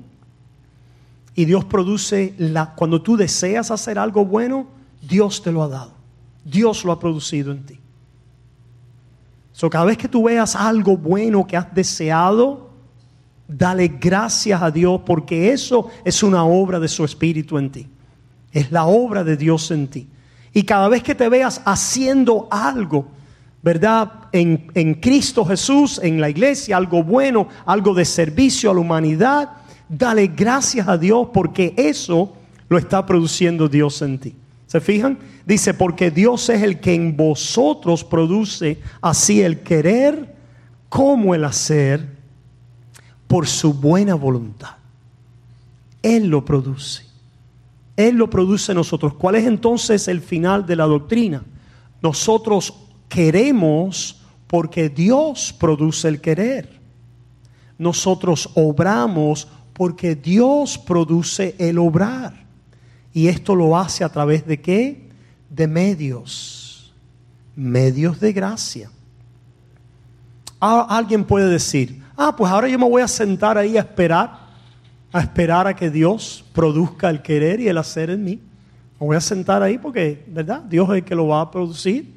Y Dios produce, la, cuando tú deseas hacer algo bueno, Dios te lo ha dado. Dios lo ha producido en ti. So, cada vez que tú veas algo bueno que has deseado, dale gracias a Dios, porque eso es una obra de su Espíritu en ti. Es la obra de Dios en ti. Y cada vez que te veas haciendo algo, ¿verdad? En, en Cristo Jesús, en la iglesia, algo bueno, algo de servicio a la humanidad, dale gracias a Dios, porque eso lo está produciendo Dios en ti. ¿Se fijan? Dice, porque Dios es el que en vosotros produce así el querer como el hacer por su buena voluntad. Él lo produce. Él lo produce en nosotros. ¿Cuál es entonces el final de la doctrina? Nosotros queremos porque Dios produce el querer. Nosotros obramos porque Dios produce el obrar. Y esto lo hace a través de ¿qué? De medios. Medios de gracia. Ah, alguien puede decir, ah, pues ahora yo me voy a sentar ahí a esperar, a esperar a que Dios produzca el querer y el hacer en mí. Me voy a sentar ahí porque, ¿verdad? Dios es el que lo va a producir.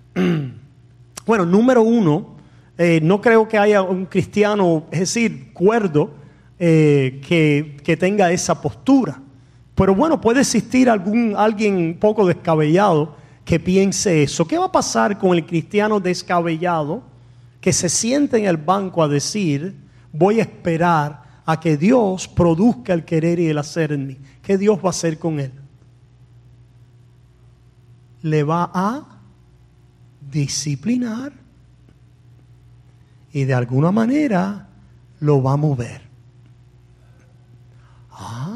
Bueno, número uno, eh, no creo que haya un cristiano, es decir, cuerdo, eh, que, que tenga esa postura. Pero bueno, puede existir algún, alguien un poco descabellado que piense eso. ¿Qué va a pasar con el cristiano descabellado que se siente en el banco a decir, voy a esperar a que Dios produzca el querer y el hacer en mí? ¿Qué Dios va a hacer con él? Le va a disciplinar y de alguna manera lo va a mover. Ah.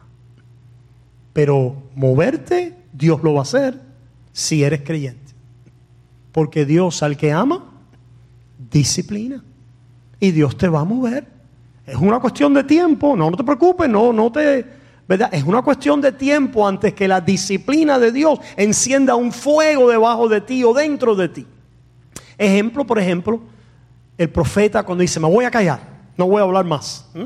Pero moverte, Dios lo va a hacer si eres creyente. Porque Dios al que ama, disciplina. Y Dios te va a mover. Es una cuestión de tiempo, no, no te preocupes, no, no te, ¿verdad? Es una cuestión de tiempo antes que la disciplina de Dios encienda un fuego debajo de ti o dentro de ti. Ejemplo, por ejemplo, el profeta cuando dice, me voy a callar, no voy a hablar más. ¿Mm?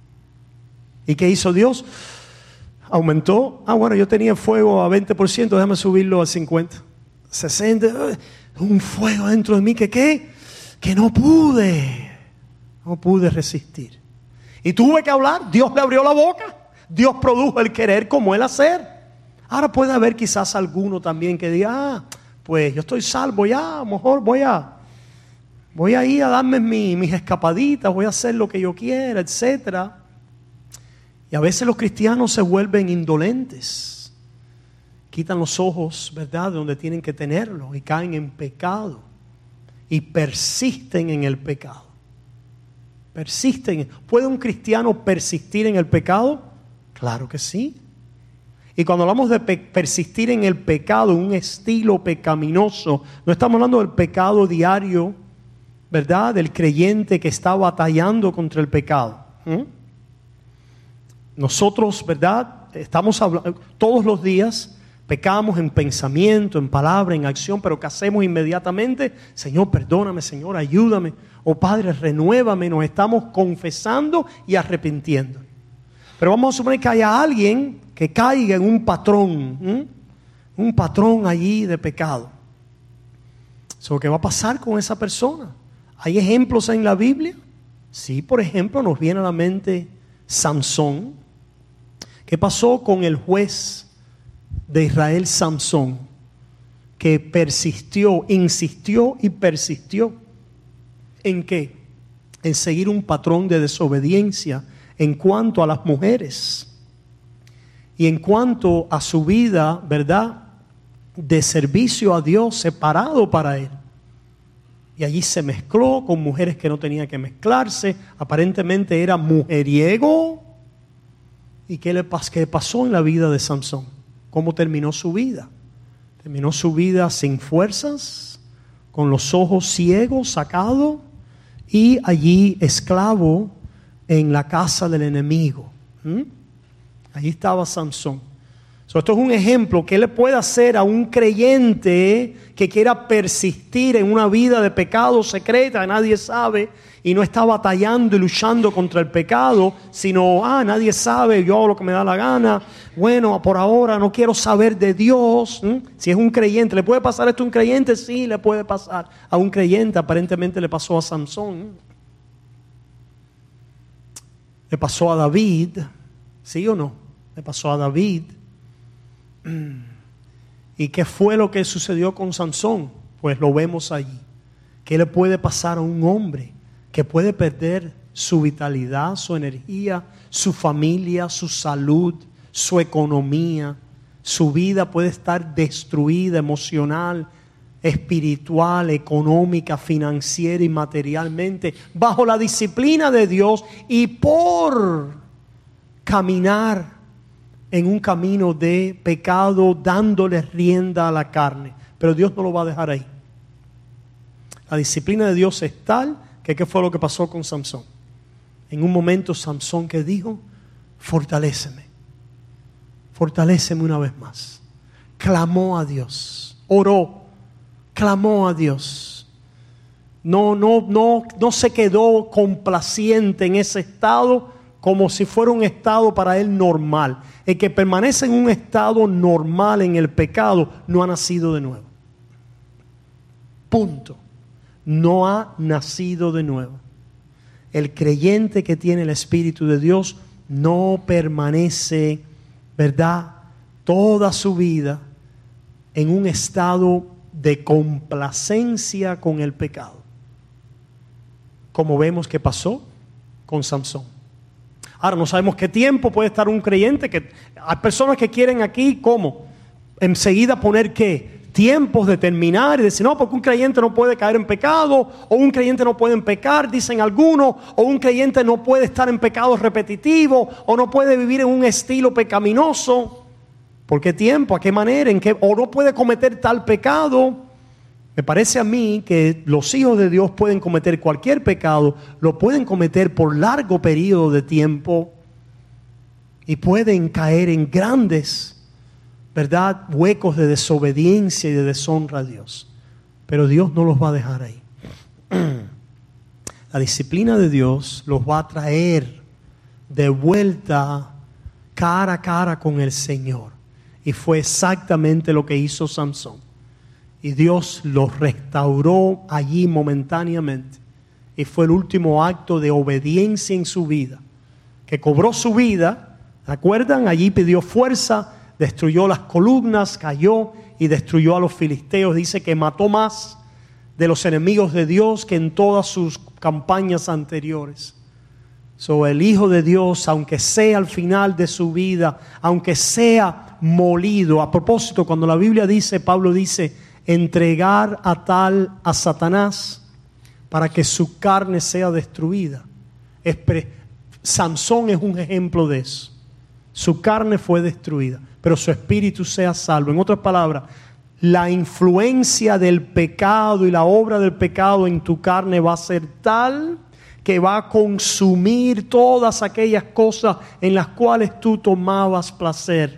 ¿Y qué hizo Dios? Aumentó. Ah, bueno, yo tenía fuego a veinte por ciento, déjame subirlo a cincuenta, sesenta. Un fuego dentro de mí que ¿qué? Que no pude, no pude resistir. Y tuve que hablar, Dios le abrió la boca, Dios produjo el querer como el hacer. Ahora puede haber quizás alguno también que diga, ah, pues yo estoy salvo ya, a lo mejor voy a, voy a ir a darme mi, mis escapaditas, voy a hacer lo que yo quiera, etcétera. Y a veces los cristianos se vuelven indolentes, quitan los ojos, ¿verdad?, de donde tienen que tenerlos y caen en pecado y persisten en el pecado. Persisten. ¿Puede un cristiano persistir en el pecado? Claro que sí. Y cuando hablamos de pe- persistir en el pecado, un estilo pecaminoso, no estamos hablando del pecado diario, ¿verdad?, del creyente que está batallando contra el pecado. ¿Mm? Nosotros, ¿verdad?, estamos hablando todos los días, pecamos en pensamiento, en palabra, en acción, pero ¿qué hacemos inmediatamente? Señor, perdóname, Señor, ayúdame. Oh Padre, renuévame. Nos estamos confesando y arrepintiendo. Pero vamos a suponer que haya alguien que caiga en un patrón, ¿eh? un patrón allí de pecado. So, ¿qué va a pasar con esa persona? ¿Hay ejemplos en la Biblia? Sí, por ejemplo, nos viene a la mente Sansón. ¿Qué pasó con el juez de Israel, Sansón? Que persistió, insistió y persistió. ¿En qué? En seguir un patrón de desobediencia en cuanto a las mujeres y en cuanto a su vida, ¿verdad?, de servicio a Dios separado para él. Y allí se mezcló con mujeres que no tenía que mezclarse. Aparentemente era mujeriego. ¿Y qué le pas- qué pasó en la vida de Sansón? ¿Cómo terminó su vida? Terminó su vida sin fuerzas, con los ojos ciegos, sacado, y allí esclavo en la casa del enemigo. ¿Mm? Allí estaba Sansón. So, esto es un ejemplo que le puede hacer a un creyente que quiera persistir en una vida de pecado secreta, nadie sabe, y no está batallando y luchando contra el pecado, sino, ah, nadie sabe, yo hago lo que me da la gana, bueno, por ahora no quiero saber de Dios. ¿Mm? Si es un creyente, ¿le puede pasar esto a un creyente? Sí, le puede pasar a un creyente. Aparentemente le pasó a Sansón, le pasó a David, ¿sí o no? Le pasó a David. ¿Y qué fue lo que sucedió con Sansón? Pues lo vemos allí. ¿Qué le puede pasar a un hombre que puede perder su vitalidad, su energía, su familia, su salud, su economía? Su vida puede estar destruida emocional, espiritual, económica, financiera y materialmente, bajo la disciplina de Dios y por caminar en un camino de pecado, dándole rienda a la carne. Pero Dios no lo va a dejar ahí. La disciplina de Dios es tal que ¿qué fue lo que pasó con Sansón? En un momento Sansón que dijo, fortaléceme, fortaléceme una vez más. Clamó a Dios, oró, clamó a Dios. No, no, no, no se quedó complaciente en ese estado como si fuera un estado para él normal. El que permanece en un estado normal en el pecado no ha nacido de nuevo. Punto. No ha nacido de nuevo. El creyente que tiene el Espíritu de Dios no permanece, ¿verdad?, toda su vida en un estado de complacencia con el pecado, como vemos que pasó con Sansón. Ahora no sabemos qué tiempo puede estar un creyente, que hay personas que quieren aquí, ¿cómo? Enseguida poner ¿qué? Tiempos de terminar y decir, no, porque un creyente no puede caer en pecado, o un creyente no puede pecar, dicen algunos, o un creyente no puede estar en pecado repetitivo, o no puede vivir en un estilo pecaminoso. ¿Por qué tiempo? ¿A qué manera? ¿En qué? O no puede cometer tal pecado. Me parece a mí que los hijos de Dios pueden cometer cualquier pecado, lo pueden cometer por largo periodo de tiempo y pueden caer en grandes, ¿verdad?, huecos de desobediencia y de deshonra a Dios. Pero Dios no los va a dejar ahí. La disciplina de Dios los va a traer de vuelta cara a cara con el Señor. Y fue exactamente lo que hizo Samson. Y Dios los restauró allí momentáneamente. Y fue el último acto de obediencia en su vida, que cobró su vida. ¿Se acuerdan? Allí pidió fuerza, destruyó las columnas, cayó y destruyó a los filisteos. Dice que mató más de los enemigos de Dios que en todas sus campañas anteriores. So, el Hijo de Dios, aunque sea al final de su vida, aunque sea molido. A propósito, cuando la Biblia dice, Pablo dice, entregar a tal a Satanás para que su carne sea destruida. Es pre- Samson es un ejemplo de eso. Su carne fue destruida, pero su espíritu sea salvo. En otras palabras, la influencia del pecado y la obra del pecado en tu carne va a ser tal que va a consumir todas aquellas cosas en las cuales tú tomabas placer,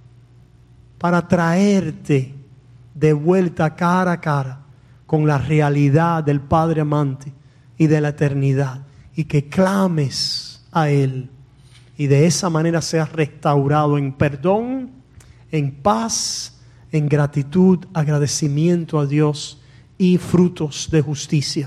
para traerte de vuelta cara a cara con la realidad del Padre amante y de la eternidad, y que clames a Él y de esa manera seas restaurado en perdón, en paz, en gratitud, agradecimiento a Dios y frutos de justicia.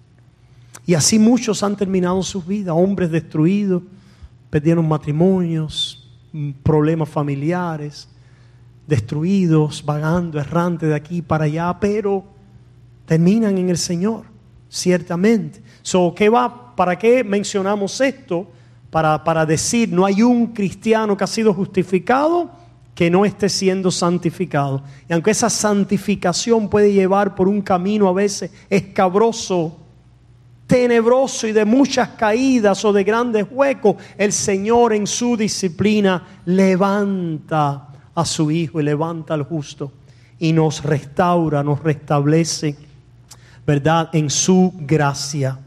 Y así muchos han terminado sus vidas, hombres destruidos, perdieron matrimonios, problemas familiares, destruidos, vagando, errantes de aquí para allá, pero terminan en el Señor, ciertamente. So, ¿qué va? ¿Para qué mencionamos esto? Para, para decir, no hay un cristiano que ha sido justificado que no esté siendo santificado. Y aunque esa santificación puede llevar por un camino a veces escabroso, tenebroso y de muchas caídas o de grandes huecos, el Señor en su disciplina levanta a su Hijo y levanta al justo y nos restaura, nos restablece, ¿verdad? En su gracia.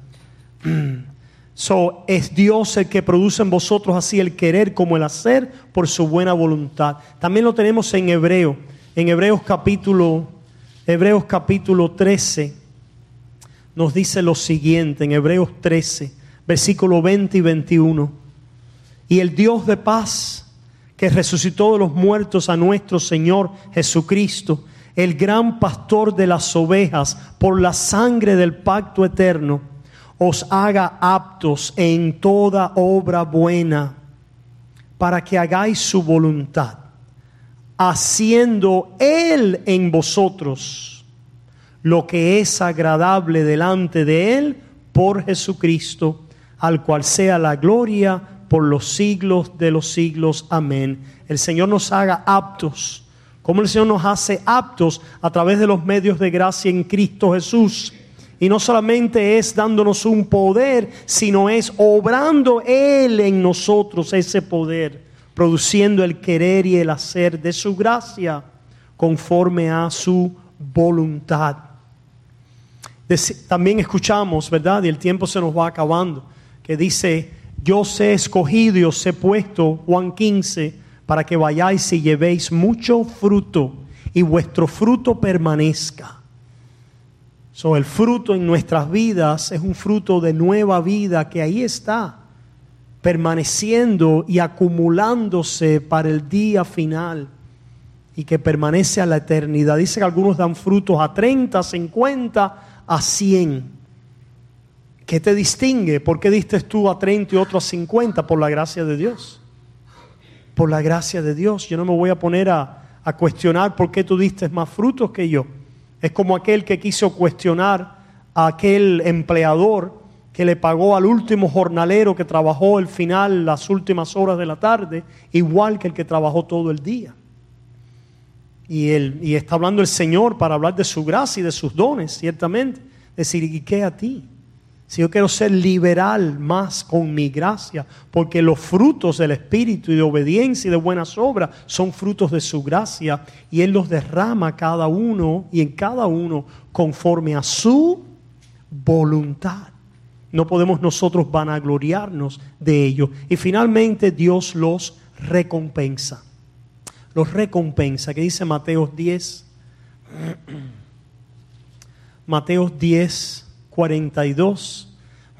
So, es Dios el que produce en vosotros así el querer como el hacer por su buena voluntad. También lo tenemos en Hebreo, en Hebreos capítulo, Hebreos capítulo trece. Nos dice lo siguiente en Hebreos trece, versículos veinte y veintiuno. Y el Dios de paz, que resucitó de los muertos a nuestro Señor Jesucristo, el gran pastor de las ovejas, por la sangre del pacto eterno, os haga aptos en toda obra buena, para que hagáis su voluntad, haciendo Él en vosotros lo que es agradable delante de Él por Jesucristo, al cual sea la gloria por los siglos de los siglos. Amén. El Señor nos haga aptos. ¿Cómo el Señor nos hace aptos? A través de los medios de gracia en Cristo Jesús. Y no solamente es dándonos un poder, sino es obrando Él en nosotros ese poder, produciendo el querer y el hacer de su gracia conforme a su voluntad. También escuchamos, ¿verdad? Y el tiempo se nos va acabando, que dice, yo os he escogido y os he puesto, Juan quince, para que vayáis y llevéis mucho fruto y vuestro fruto permanezca. So, el fruto en nuestras vidas es un fruto de nueva vida que ahí está, permaneciendo y acumulándose para el día final y que permanece a la eternidad. Dice que algunos dan frutos a treinta, cincuenta, a cien. ¿Qué te distingue? ¿Por qué diste tú a treinta y otro a cincuenta? Por la gracia de Dios. Por la gracia de Dios. Yo no me voy a poner a, a cuestionar por qué tú diste más frutos que yo. Es como aquel que quiso cuestionar a aquel empleador que le pagó al último jornalero que trabajó el final, las últimas horas de la tarde, igual que el que trabajó todo el día. Y, él, y está hablando el Señor para hablar de su gracia y de sus dones, ciertamente. Decir, ¿y qué a ti? Si yo quiero ser liberal más con mi gracia, porque los frutos del Espíritu y de obediencia y de buenas obras son frutos de su gracia, y Él los derrama cada uno y en cada uno conforme a su voluntad. No podemos nosotros vanagloriarnos de ello. Y finalmente Dios los recompensa. Los recompensa, que dice Mateo diez, Mateo diez, cuarenta y dos.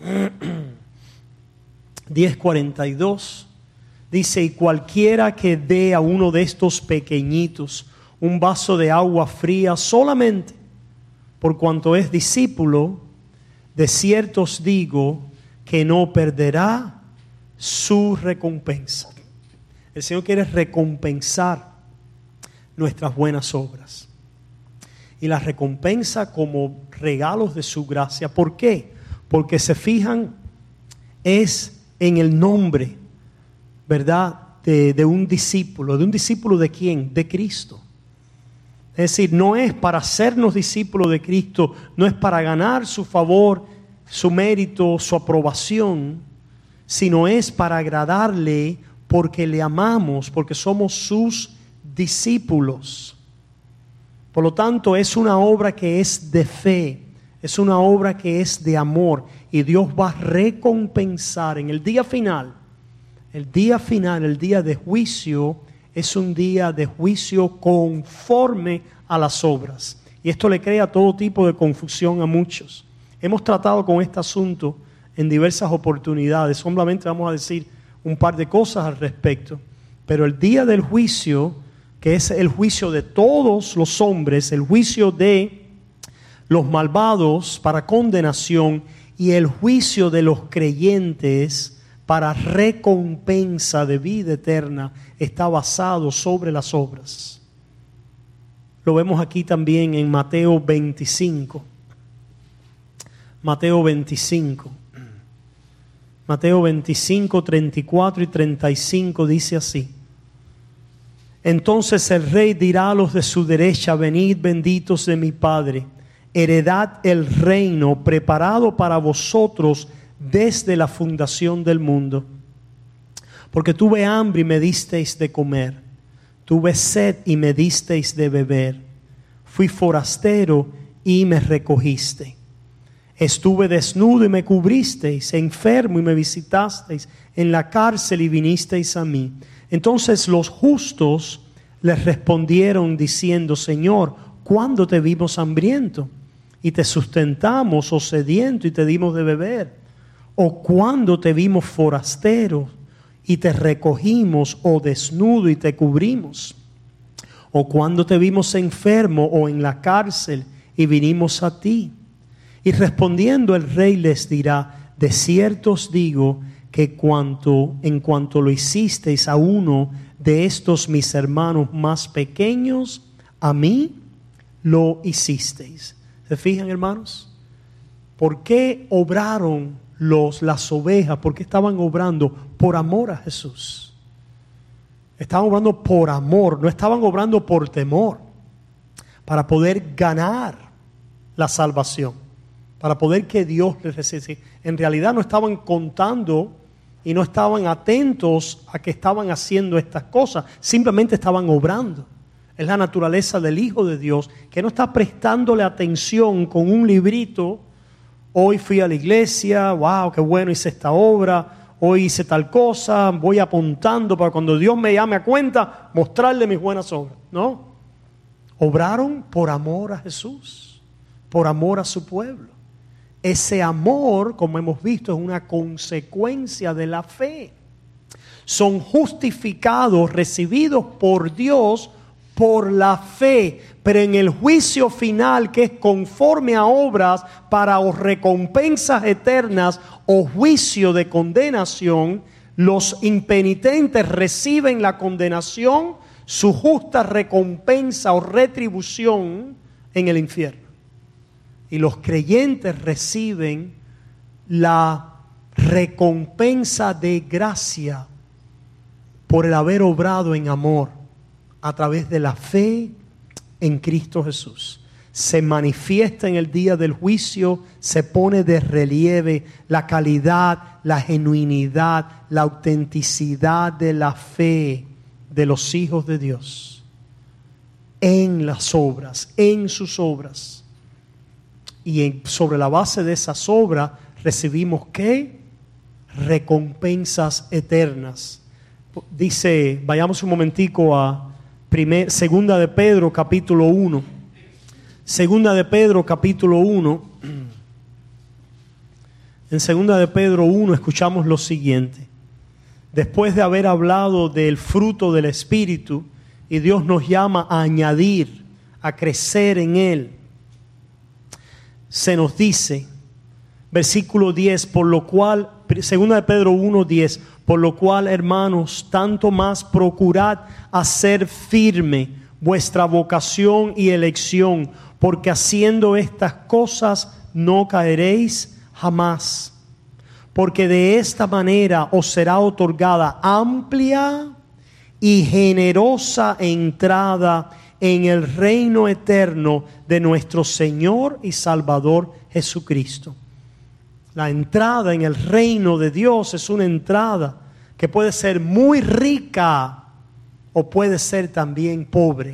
diez cuarenta y dos dice: y cualquiera que dé a uno de estos pequeñitos un vaso de agua fría solamente por cuanto es discípulo, de cierto os digo que no perderá su recompensa. El Señor quiere recompensar nuestras buenas obras y las recompensa como regalos de su gracia. ¿Por qué? Porque se fijan es en el nombre, ¿verdad? De, de un discípulo. ¿De un discípulo de quién? De Cristo. Es decir, no es para hacernos discípulos de Cristo, no es para ganar su favor, su mérito, su aprobación, sino es para agradarle porque le amamos, porque somos sus discípulos. Por lo tanto, es una obra que es de fe, es una obra que es de amor, y Dios va a recompensar en el día final. El día final, el día de juicio, es un día de juicio conforme a las obras. Y esto le crea todo tipo de confusión a muchos. Hemos tratado con este asunto en diversas oportunidades. Solamente vamos a decir un par de cosas al respecto. Pero el día del juicio, que es el juicio de todos los hombres, el juicio de los malvados para condenación y el juicio de los creyentes para recompensa de vida eterna, está basado sobre las obras. Lo vemos aquí también en Mateo veinticinco. Mateo veinticinco. Mateo veinticinco, treinta y cuatro y treinta y cinco dice así: entonces el rey dirá a los de su derecha: venid, benditos de mi Padre, heredad el reino preparado para vosotros desde la fundación del mundo. Porque tuve hambre y me disteis de comer, tuve sed y me disteis de beber, fui forastero y me recogiste, estuve desnudo y me cubristeis, enfermo y me visitasteis, en la cárcel y vinisteis a mí. Entonces los justos les respondieron diciendo: Señor, ¿cuándo te vimos hambriento y te sustentamos, o sediento y te dimos de beber? ¿O cuándo te vimos forastero y te recogimos, o desnudo y te cubrimos? ¿O cuándo te vimos enfermo o en la cárcel y vinimos a ti? Y respondiendo el rey les dirá: de cierto os digo que cuanto, en cuanto lo hicisteis a uno de estos mis hermanos más pequeños, a mí lo hicisteis. ¿Se fijan, hermanos? ¿Por qué obraron los, las ovejas? ¿Por qué estaban obrando? Por amor a Jesús. Estaban obrando por amor, no estaban obrando por temor, para poder ganar la salvación, para poder que Dios les reciba. En realidad no estaban contando y no estaban atentos a que estaban haciendo estas cosas, simplemente estaban obrando. Es la naturaleza del Hijo de Dios, que no está prestándole atención con un librito. Hoy fui a la iglesia, wow, qué bueno, hice esta obra, hoy hice tal cosa, voy apuntando para cuando Dios me llame a cuenta, mostrarle mis buenas obras. No, obraron por amor a Jesús, por amor a su pueblo. Ese amor, como hemos visto, es una consecuencia de la fe. Son justificados, recibidos por Dios por la fe, pero en el juicio final, que es conforme a obras para o recompensas eternas o juicio de condenación, los impenitentes reciben la condenación, su justa recompensa o retribución en el infierno. Y los creyentes reciben la recompensa de gracia por el haber obrado en amor a través de la fe en Cristo Jesús. Se manifiesta en el día del juicio, se pone de relieve la calidad, la genuinidad, la autenticidad de la fe de los hijos de Dios en las obras, en sus obras. Y en, sobre la base de esas obras recibimos ¿qué? Recompensas eternas. Dice, vayamos un momentico a primer, segunda de Pedro capítulo uno. Segunda de Pedro capítulo uno. En segunda de Pedro uno escuchamos lo siguiente. Después de haber hablado del fruto del Espíritu, y Dios nos llama a añadir, a crecer en Él, se nos dice, versículo diez, por lo cual, segunda de Pedro uno, diez, por lo cual, hermanos, tanto más procurad hacer firme vuestra vocación y elección, porque haciendo estas cosas no caeréis jamás. Porque de esta manera os será otorgada amplia y generosa entrada en el reino eterno de nuestro Señor y Salvador Jesucristo. La entrada en el reino de Dios es una entrada que puede ser muy rica o puede ser también pobre.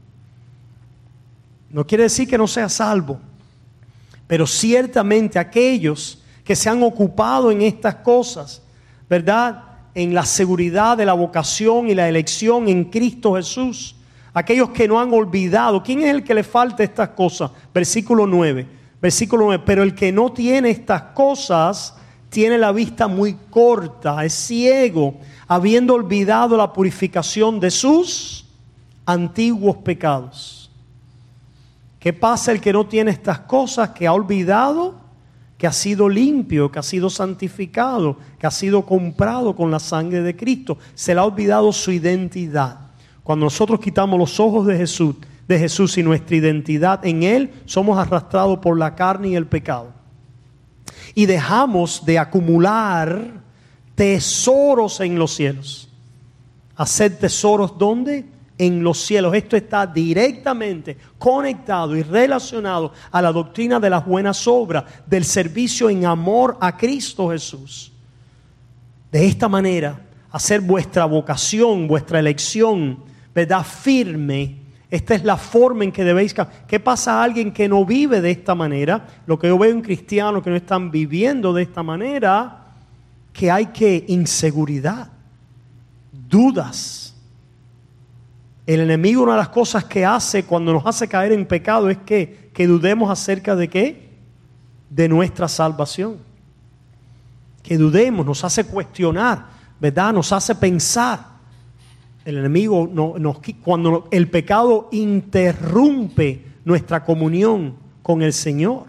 No quiere decir que no sea salvo, pero ciertamente aquellos que se han ocupado en estas cosas, ¿verdad? En la seguridad de la vocación y la elección en Cristo Jesús. Aquellos que no han olvidado. ¿Quién es el que le falta estas cosas? Versículo nueve. Versículo nueve. Pero el que no tiene estas cosas tiene la vista muy corta, es ciego, habiendo olvidado la purificación de sus antiguos pecados. ¿Qué pasa el que no tiene estas cosas? Que ha olvidado que ha sido limpio, que ha sido santificado, que ha sido comprado con la sangre de Cristo. Se le ha olvidado su identidad. Cuando nosotros quitamos los ojos de Jesús, de Jesús y nuestra identidad en Él, somos arrastrados por la carne y el pecado. Y dejamos de acumular tesoros en los cielos. ¿Hacer tesoros dónde? En los cielos. Esto está directamente conectado y relacionado a la doctrina de las buenas obras, del servicio en amor a Cristo Jesús. De esta manera, hacer vuestra vocación, vuestra elección, ¿verdad?, firme. Esta es la forma en que debéis. ¿Qué pasa a alguien que no vive de esta manera? Lo que yo veo en cristianos que no están viviendo de esta manera, que hay que inseguridad, dudas. El enemigo, una de las cosas que hace cuando nos hace caer en pecado es que, que dudemos acerca de qué, de nuestra salvación. Que dudemos, nos hace cuestionar, ¿verdad? Nos hace pensar. El enemigo, no, nos, cuando el pecado interrumpe nuestra comunión con el Señor.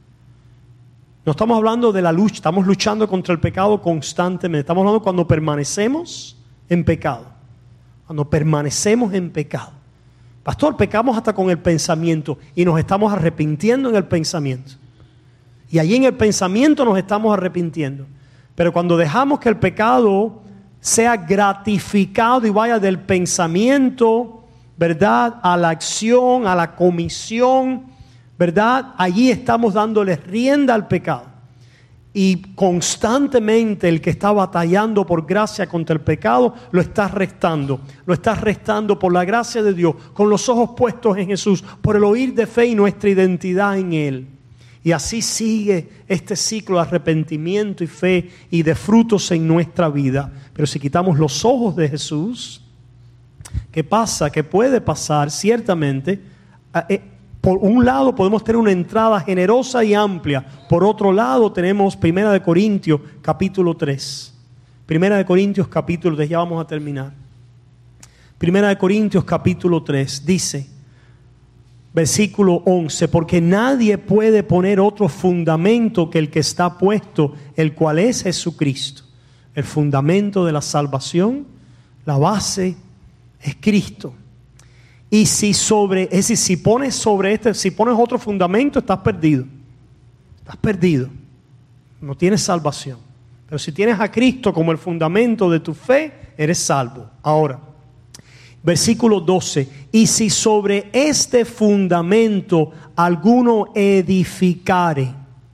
No estamos hablando de la lucha, estamos luchando contra el pecado constantemente. Estamos hablando cuando permanecemos en pecado. Cuando permanecemos en pecado. Pastor, pecamos hasta con el pensamiento y nos estamos arrepintiendo en el pensamiento. Y allí en el pensamiento nos estamos arrepintiendo. Pero cuando dejamos que el pecado sea gratificado y vaya del pensamiento, ¿verdad?, a la acción, a la comisión, ¿verdad?, allí estamos dándole rienda al pecado. Y constantemente el que está batallando por gracia contra el pecado lo está restando. Lo está restando por la gracia de Dios, con los ojos puestos en Jesús, por el oír de fe y nuestra identidad en Él. Y así sigue este ciclo de arrepentimiento y fe y de frutos en nuestra vida. Pero si quitamos los ojos de Jesús, ¿qué pasa? ¿Qué puede pasar? Ciertamente, eh, por un lado podemos tener una entrada generosa y amplia. Por otro lado tenemos Primera de Corintios capítulo tres. Primera de Corintios capítulo tres, ya vamos a terminar. Primera de Corintios capítulo tres dice, versículo once, porque nadie puede poner otro fundamento que el que está puesto, el cual es Jesucristo. El fundamento de la salvación, la base es Cristo. Y si sobre, es decir, si pones sobre este, si pones otro fundamento, estás perdido. Estás perdido. No tienes salvación. Pero si tienes a Cristo como el fundamento de tu fe, eres salvo. Ahora, versículo doce. Y si sobre este fundamento alguno edificare.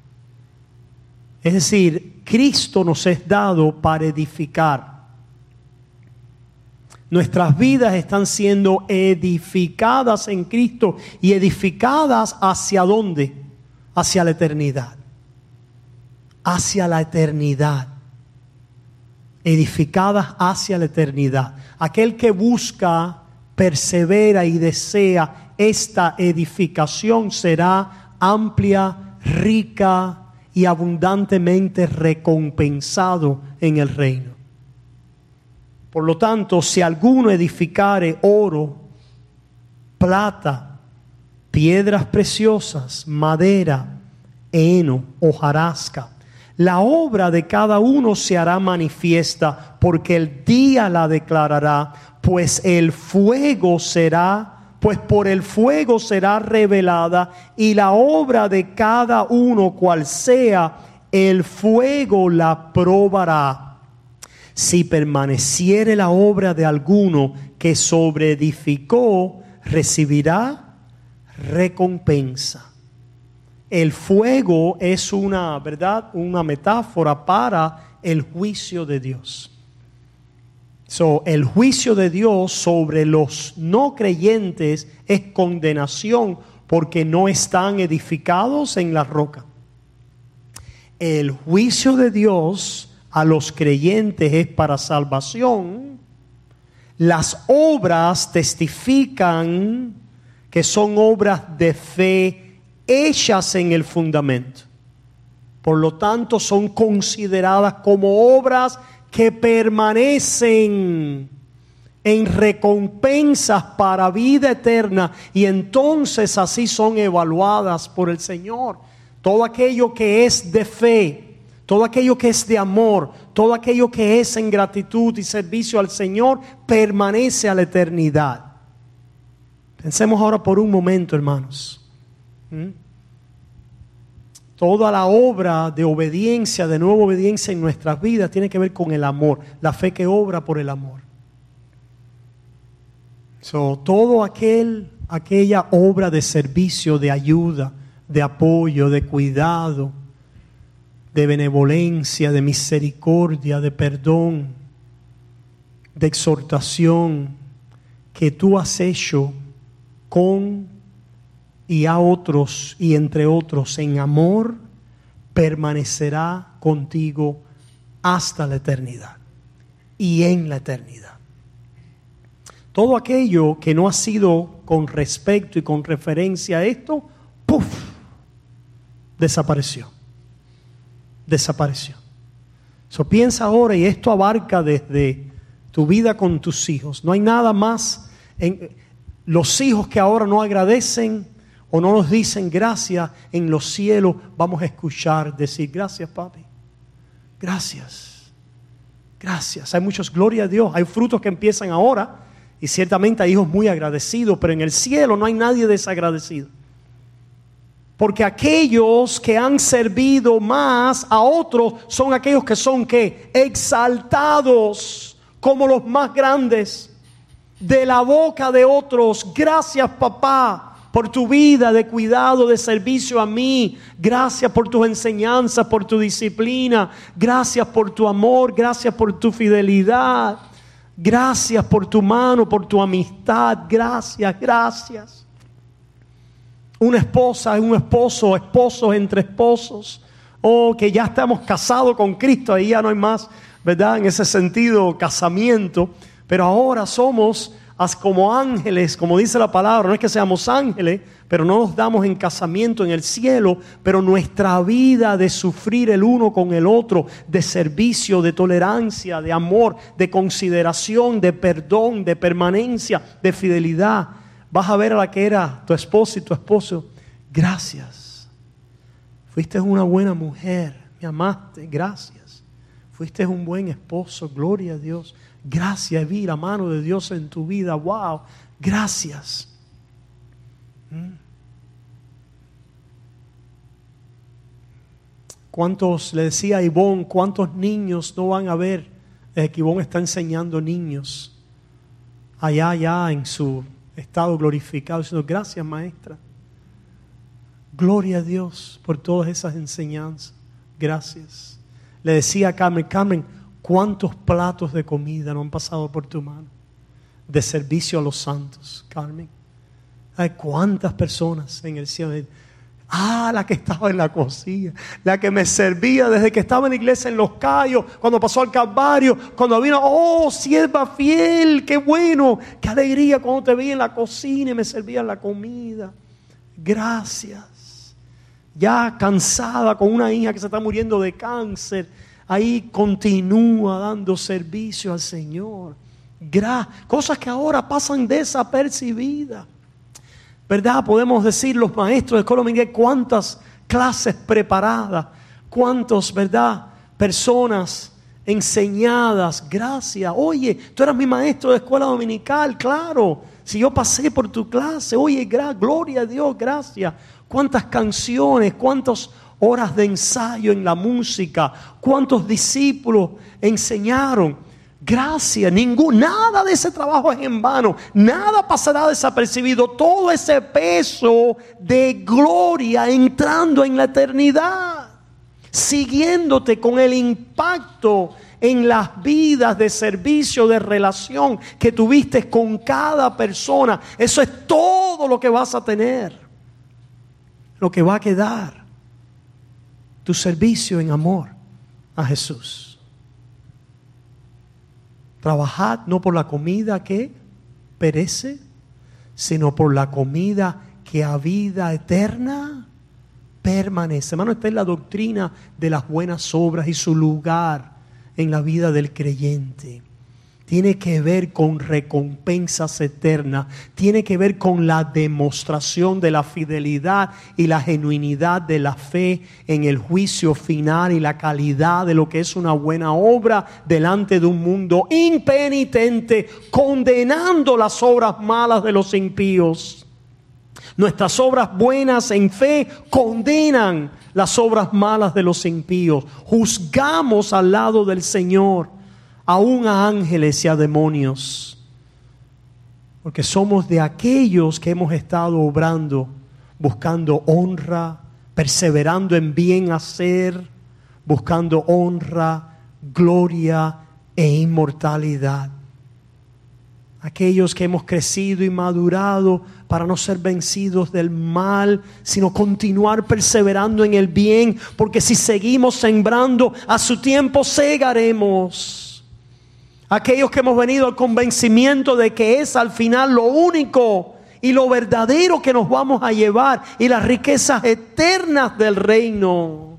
Es decir, Cristo nos es dado para edificar. Nuestras vidas están siendo edificadas en Cristo y edificadas ¿hacia dónde? Hacia la eternidad. Hacia la eternidad. Edificadas hacia la eternidad. Aquel que busca, persevera y desea esta edificación será amplia, rica y abundantemente recompensado en el reino. Por lo tanto, si alguno edificare oro, plata, piedras preciosas, madera, heno, hojarasca, la obra de cada uno se hará manifiesta, porque el día la declarará, pues el fuego será Pues por el fuego será revelada, y la obra de cada uno, cual sea, el fuego la probará. Si permaneciere la obra de alguno que sobreedificó, recibirá recompensa. El fuego es una, ¿verdad?, una metáfora para el juicio de Dios. So, el juicio de Dios sobre los no creyentes es condenación, porque no están edificados en la roca. El juicio de Dios a los creyentes es para salvación. Las obras testifican que son obras de fe hechas en el fundamento. Por lo tanto, son consideradas como obras que permanecen en recompensas para vida eterna, y entonces así son evaluadas por el Señor. Todo aquello que es de fe, todo aquello que es de amor, todo aquello que es en gratitud y servicio al Señor, permanece a la eternidad. Pensemos ahora por un momento, hermanos. ¿Mm? Toda la obra de obediencia, de nueva obediencia en nuestras vidas, tiene que ver con el amor, la fe que obra por el amor. So, todo aquel, aquella obra de servicio, de ayuda, de apoyo, de cuidado, de benevolencia, de misericordia, de perdón, de exhortación, que tú has hecho con y a otros y entre otros en amor, permanecerá contigo hasta la eternidad y en la eternidad. Todo aquello que no ha sido con respecto y con referencia a esto, ¡puf!, desapareció. Desapareció. So, piensa ahora, y esto abarca desde tu vida con tus hijos. No hay nada más en los hijos que ahora no agradecen o no nos dicen gracias. En los cielos vamos a escuchar decir gracias, papi, gracias, gracias. Hay muchos, gloria a Dios. Hay frutos que empiezan ahora y ciertamente hay hijos muy agradecidos, pero en el cielo no hay nadie desagradecido. Porque aquellos que han servido más a otros son aquellos que son ¿qué? Exaltados como los más grandes de la boca de otros. Gracias, papá, por tu vida de cuidado, de servicio a mí. Gracias por tus enseñanzas, por tu disciplina. Gracias por tu amor, gracias por tu fidelidad. Gracias por tu mano, por tu amistad. Gracias, gracias. Una esposa, un esposo, esposos entre esposos. Oh, que ya estamos casados con Cristo. Ahí ya no hay más, ¿verdad? En ese sentido, casamiento. Pero ahora somos como ángeles, como dice la palabra. No es que seamos ángeles, pero no nos damos en casamiento en el cielo. Pero nuestra vida de sufrir el uno con el otro, de servicio, de tolerancia, de amor, de consideración, de perdón, de permanencia, de fidelidad. Vas a ver a la que era tu esposo y tu esposo. Gracias. Fuiste una buena mujer, me amaste, gracias. Fuiste un buen esposo, gloria a Dios. Gracias, vi la mano de Dios en tu vida, wow, gracias. ¿Mm? ¿Cuántos, le decía a Ivonne, cuántos niños no van a ver? Desde que Ivonne está enseñando niños allá, allá en su estado glorificado, diciendo gracias, maestra. Gloria a Dios por todas esas enseñanzas. Gracias. Le decía a Carmen, Carmen, ¿cuántos platos de comida no han pasado por tu mano? De servicio a los santos, Carmen. Hay cuántas personas en el cielo. Ah, la que estaba en la cocina, la que me servía desde que estaba en la iglesia en Los Cayos, cuando pasó al Calvario, cuando vino, oh, sierva fiel, qué bueno, qué alegría cuando te vi en la cocina y me servían la comida. Gracias. ya cansada, con una hija que se está muriendo de cáncer, ahí continúa dando servicio al Señor. Gra- cosas que ahora pasan desapercibidas, ¿verdad? Podemos decir los maestros de escuela dominical, cuántas clases preparadas, cuántos, ¿verdad? Personas enseñadas, gracias. Oye, tú eras mi maestro de escuela dominical, claro. Si yo pasé por tu clase, oye, gra- gloria a Dios, gracias. Cuántas canciones, cuántas horas de ensayo en la música, cuántos discípulos enseñaron. Gracias, ningún, nada de ese trabajo es en vano, nada pasará desapercibido, todo ese peso de gloria entrando en la eternidad, siguiéndote con el impacto en las vidas de servicio, de relación que tuviste con cada persona. Eso es todo lo que vas a tener, lo que va a quedar, tu servicio en amor a Jesús. Trabajad no por la comida que perece, sino por la comida que a vida eterna permanece. Hermano, esta es la doctrina de las buenas obras y su lugar en la vida del creyente. Tiene que ver con recompensas eternas, tiene que ver con la demostración de la fidelidad y la genuinidad de la fe en el juicio final y la calidad de lo que es una buena obra delante de un mundo impenitente, condenando las obras malas de los impíos. Nuestras obras buenas en fe condenan las obras malas de los impíos. Juzgamos al lado del Señor aún a ángeles y a demonios, porque somos de aquellos que hemos estado obrando, buscando honra, perseverando en bien hacer, buscando honra, gloria e inmortalidad. Aquellos que hemos crecido y madurado para no ser vencidos del mal, sino continuar perseverando en el bien, porque si seguimos sembrando, a su tiempo segaremos. Aquellos que hemos venido al convencimiento de que es al final lo único y lo verdadero que nos vamos a llevar, y las riquezas eternas del reino.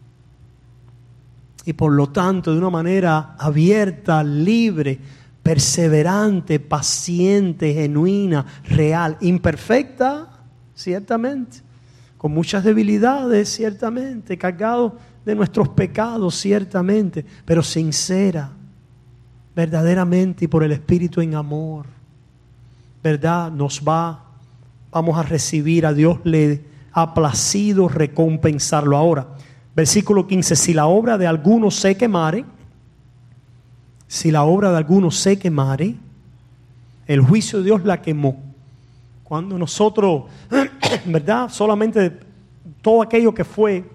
Y por lo tanto, de una manera abierta, libre, perseverante, paciente, genuina, real, imperfecta, ciertamente, con muchas debilidades, ciertamente, cargado de nuestros pecados, ciertamente, pero sincera, verdaderamente y por el Espíritu en amor, ¿verdad? Nos va, vamos a recibir, a Dios le ha placido recompensarlo. Ahora, versículo quince, si la obra de alguno se quemare, si la obra de alguno se quemare, el juicio de Dios la quemó. Cuando nosotros, ¿verdad? Solamente todo aquello que fue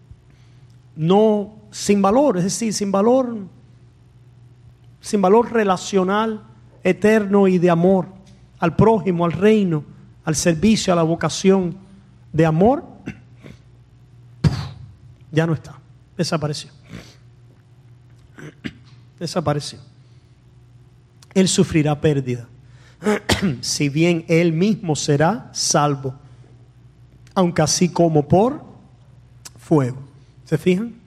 no sin valor, es decir, sin valor, sin valor relacional, eterno y de amor al prójimo, al reino, al servicio, a la vocación de amor, ya no está, desapareció. Desapareció. Él sufrirá pérdida, si bien él mismo será salvo, aunque así como por fuego. ¿Se fijan?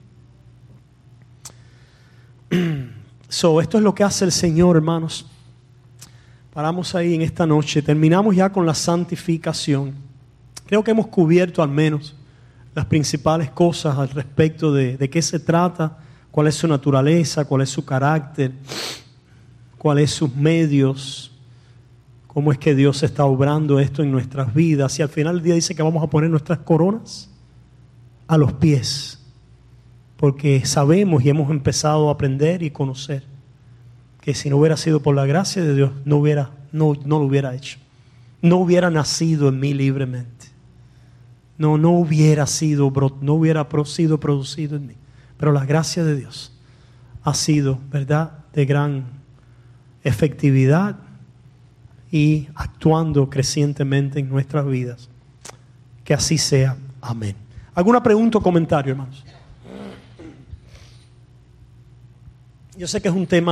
So, esto es lo que hace el Señor, hermanos. Paramos ahí en esta noche. Terminamos ya con la santificación. Creo que hemos cubierto al menos las principales cosas al respecto de, de qué se trata, cuál es su naturaleza, cuál es su carácter, cuáles sus medios, cómo es que Dios está obrando esto en nuestras vidas. Y al final del día dice que vamos a poner nuestras coronas a los pies, porque sabemos y hemos empezado a aprender y conocer que si no hubiera sido por la gracia de Dios, no hubiera, no, no lo hubiera hecho. No hubiera nacido en mí libremente. No, no hubiera sido, no hubiera sido producido en mí. Pero la gracia de Dios ha sido, ¿verdad?, de gran efectividad y actuando crecientemente en nuestras vidas. Que así sea. Amén. ¿Alguna pregunta o comentario, hermanos? Yo sé que es un tema